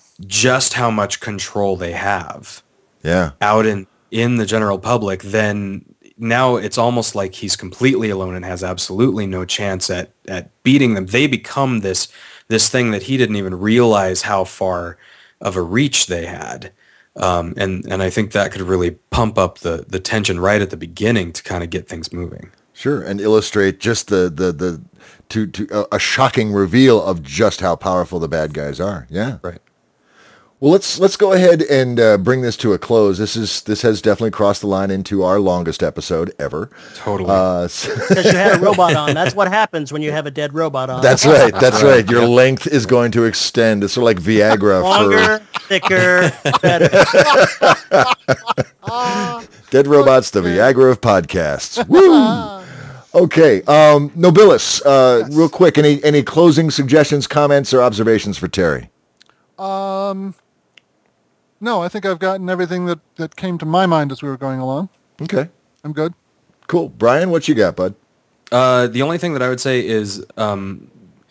just how much control they have yeah. out in, in the general public, then now it's almost like he's completely alone and has absolutely no chance at, at beating them. They become this this thing that he didn't even realize how far of a reach they had. Um, and, and I think that could really pump up the, the tension right at the beginning to kind of get things moving. Sure, and illustrate just the, the, the to, to uh, a shocking reveal of just how powerful the bad guys are. Yeah. Right. Well, let's let's go ahead and uh, bring this to a close. This is this has definitely crossed the line into our longest episode ever. Totally. Uh, because you had a robot on. That's what happens when you have a dead robot on. That's right. That's right. Your length is going to extend. It's sort of like Viagra. Longer, for... thicker, better. Dead Robots, the Viagra of podcasts. Woo! Okay, um, Nobilis, uh, yes. real quick, any any closing suggestions, comments, or observations for Terry? Um, no, I think I've gotten everything that, that came to my mind as we were going along. Okay. I'm good. Cool. Brian, what you got, bud? Uh, the only thing that I would say is um,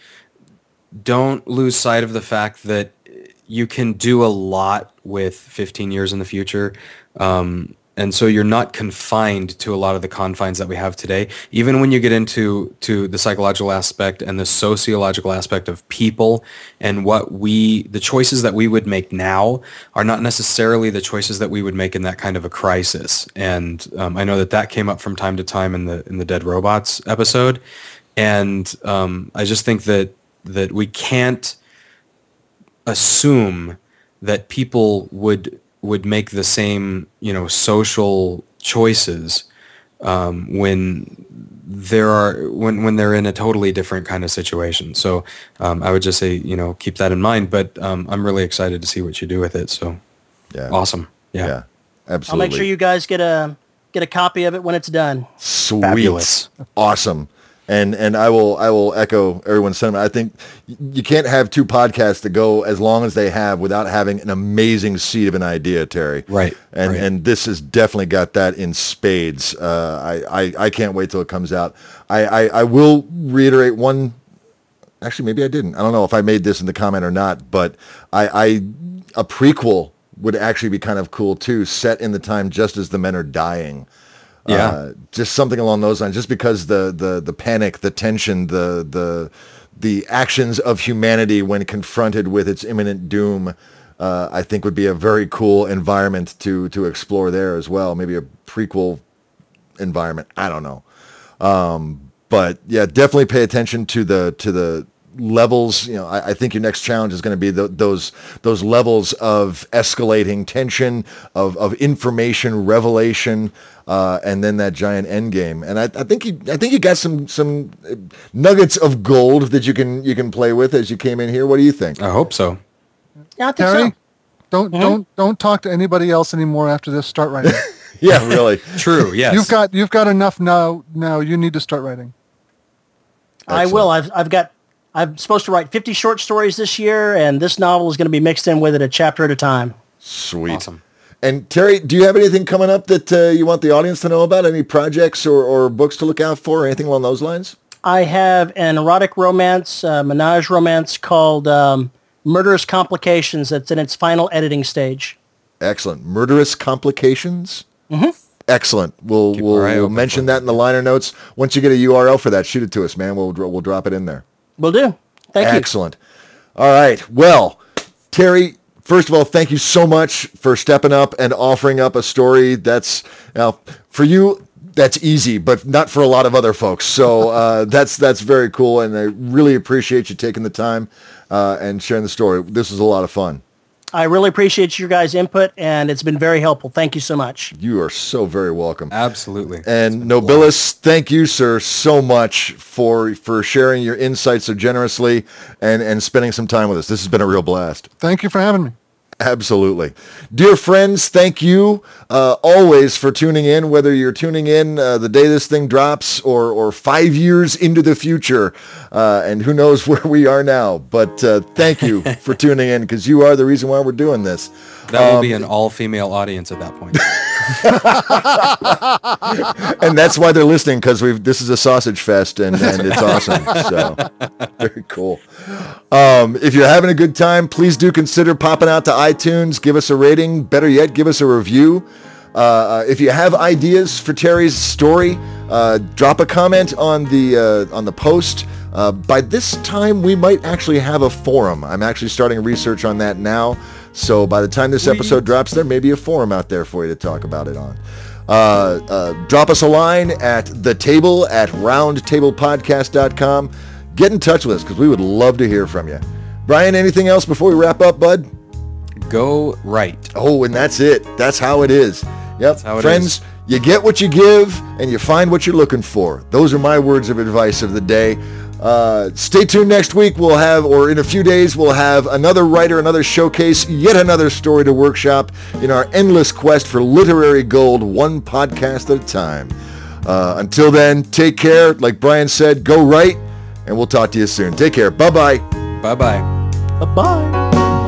don't lose sight of the fact that you can do a lot with fifteen years in the future. Um, and so you're not confined to a lot of the confines that we have today. Even when you get into to the psychological aspect and the sociological aspect of people and what we, the choices that we would make now are not necessarily the choices that we would make in that kind of a crisis. And um, I know that that came up from time to time in the in the Dead Robots episode. And um, I just think that that we can't assume that people would would make the same, you know, social choices um, when there are when when they're in a totally different kind of situation. So um, I would just say, you know, keep that in mind. But um, I'm really excited to see what you do with it. So yeah, awesome. Yeah, yeah, absolutely. I'll make sure you guys get a get a copy of it when it's done. Sweet, fabulous, awesome. And and I will I will echo everyone's sentiment. I think you can't have two podcasts that go as long as they have without having an amazing seed of an idea, Terry. Right. And right. and this has definitely got that in spades. Uh, I, I I can't wait till it comes out. I, I, I will reiterate one. Actually, maybe I didn't. I don't know if I made this in the comment or not. But I, I a prequel would actually be kind of cool too, set in the time just as the men are dying. Yeah, uh, just something along those lines. Just because the, the, the panic, the tension, the the the actions of humanity when confronted with its imminent doom, uh, I think would be a very cool environment to to explore there as well. Maybe a prequel environment. I don't know, um, but yeah, definitely pay attention to the to the levels. You know, I, I think your next challenge is going to be the, those those levels of escalating tension, of of information revelation. Uh, and then that giant end game, and I, I think you, I think you got some some nuggets of gold that you can you can play with as you came in here. What do you think? I hope so. Yeah, I think Terry, so. Don't mm-hmm. don't don't talk to anybody else anymore after this. Start writing. Yeah, really. True. Yes. You've got you've got enough now. Now you need to start writing. Excellent. I will. I've I've got. I'm supposed to write fifty short stories this year, and this novel is going to be mixed in with it a chapter at a time. Sweet. Awesome. And Terry, do you have anything coming up that uh, you want the audience to know about? Any projects or, or books to look out for, or anything along those lines? I have an erotic romance, uh, menage romance called um, Murderous Complications that's in its final editing stage. Excellent. Murderous Complications? Mm-hmm. Excellent. We'll, we'll, we'll mention that in the liner notes. Once you get a U R L for that, shoot it to us, man. We'll, we'll drop it in there. Will do. Thank you. Excellent. All right. Well, Terry, first of all, thank you so much for stepping up and offering up a story that's, you know, for you, that's easy, but not for a lot of other folks. So uh, that's that's very cool, and I really appreciate you taking the time uh, and sharing the story. This was a lot of fun. I really appreciate your guys' input, and it's been very helpful. Thank you so much. You are so very welcome. Absolutely. And Nobilis, thank you, sir, so much for for sharing your insights so generously and, and spending some time with us. This has been a real blast. Thank you for having me. Absolutely. Dear friends, thank you uh, always for tuning in, whether you're tuning in uh, the day this thing drops or, or five years into the future, uh, and who knows where we are now. But uh, thank you for tuning in, because you are the reason why we're doing this. That will um, be an all-female audience at that point. And that's why they're listening, because we've this is a sausage fest, and, and it's awesome. So very cool. Um, if you're having a good time, please do consider popping out to iTunes. Give us a rating. Better yet, give us a review. Uh, if you have ideas for Terry's story, uh, drop a comment on the uh, on the post. Uh, by this time, we might actually have a forum. I'm actually starting research on that now. So by the time this episode drops, there may be a forum out there for you to talk about it on. Uh, uh, drop us a line at the table at roundtablepodcast dot com. Get in touch with us, because we would love to hear from you. Brian, anything else before we wrap up, bud? Go right. Oh, and that's it. That's how it is. Yep. How it Friends, is. You get what you give, and you find what you're looking for. Those are my words of advice of the day. Uh, stay tuned next week. We'll have, or in a few days, we'll have another writer, another showcase, yet another story to workshop in our endless quest for literary gold, one podcast at a time. Uh, until then, take care. Like Brian said, go right, and we'll talk to you soon. Take care. Bye-bye. Bye-bye. Bye-bye.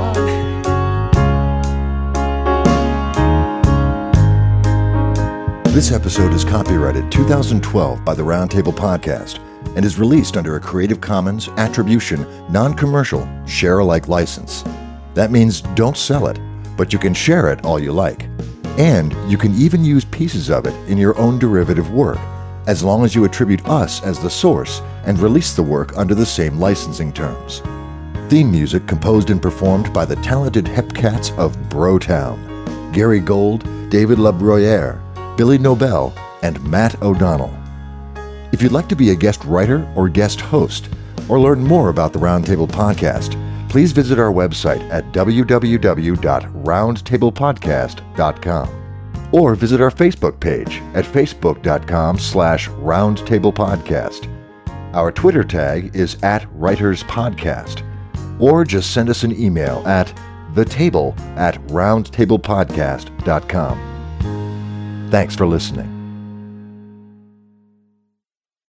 This episode is copyrighted two thousand twelve by the Roundtable Podcast and is released under a Creative Commons Attribution, Non-Commercial, Share-alike license. That means don't sell it, but you can share it all you like. And you can even use pieces of it in your own derivative work, as long as you attribute us as the source and release the work under the same licensing terms. Theme music composed and performed by the talented Hepcats of Brotown, Gary Gold, David LaBruyere, Billy Nobel, and Matt O'Donnell. If you'd like to be a guest writer or guest host, or learn more about the Roundtable Podcast, please visit our website at w w w dot roundtable podcast dot com or visit our Facebook page at facebook dot com slash roundtablepodcast. Our Twitter tag is at writerspodcast, or just send us an email at thetable at roundtablepodcast dot com. Thanks for listening.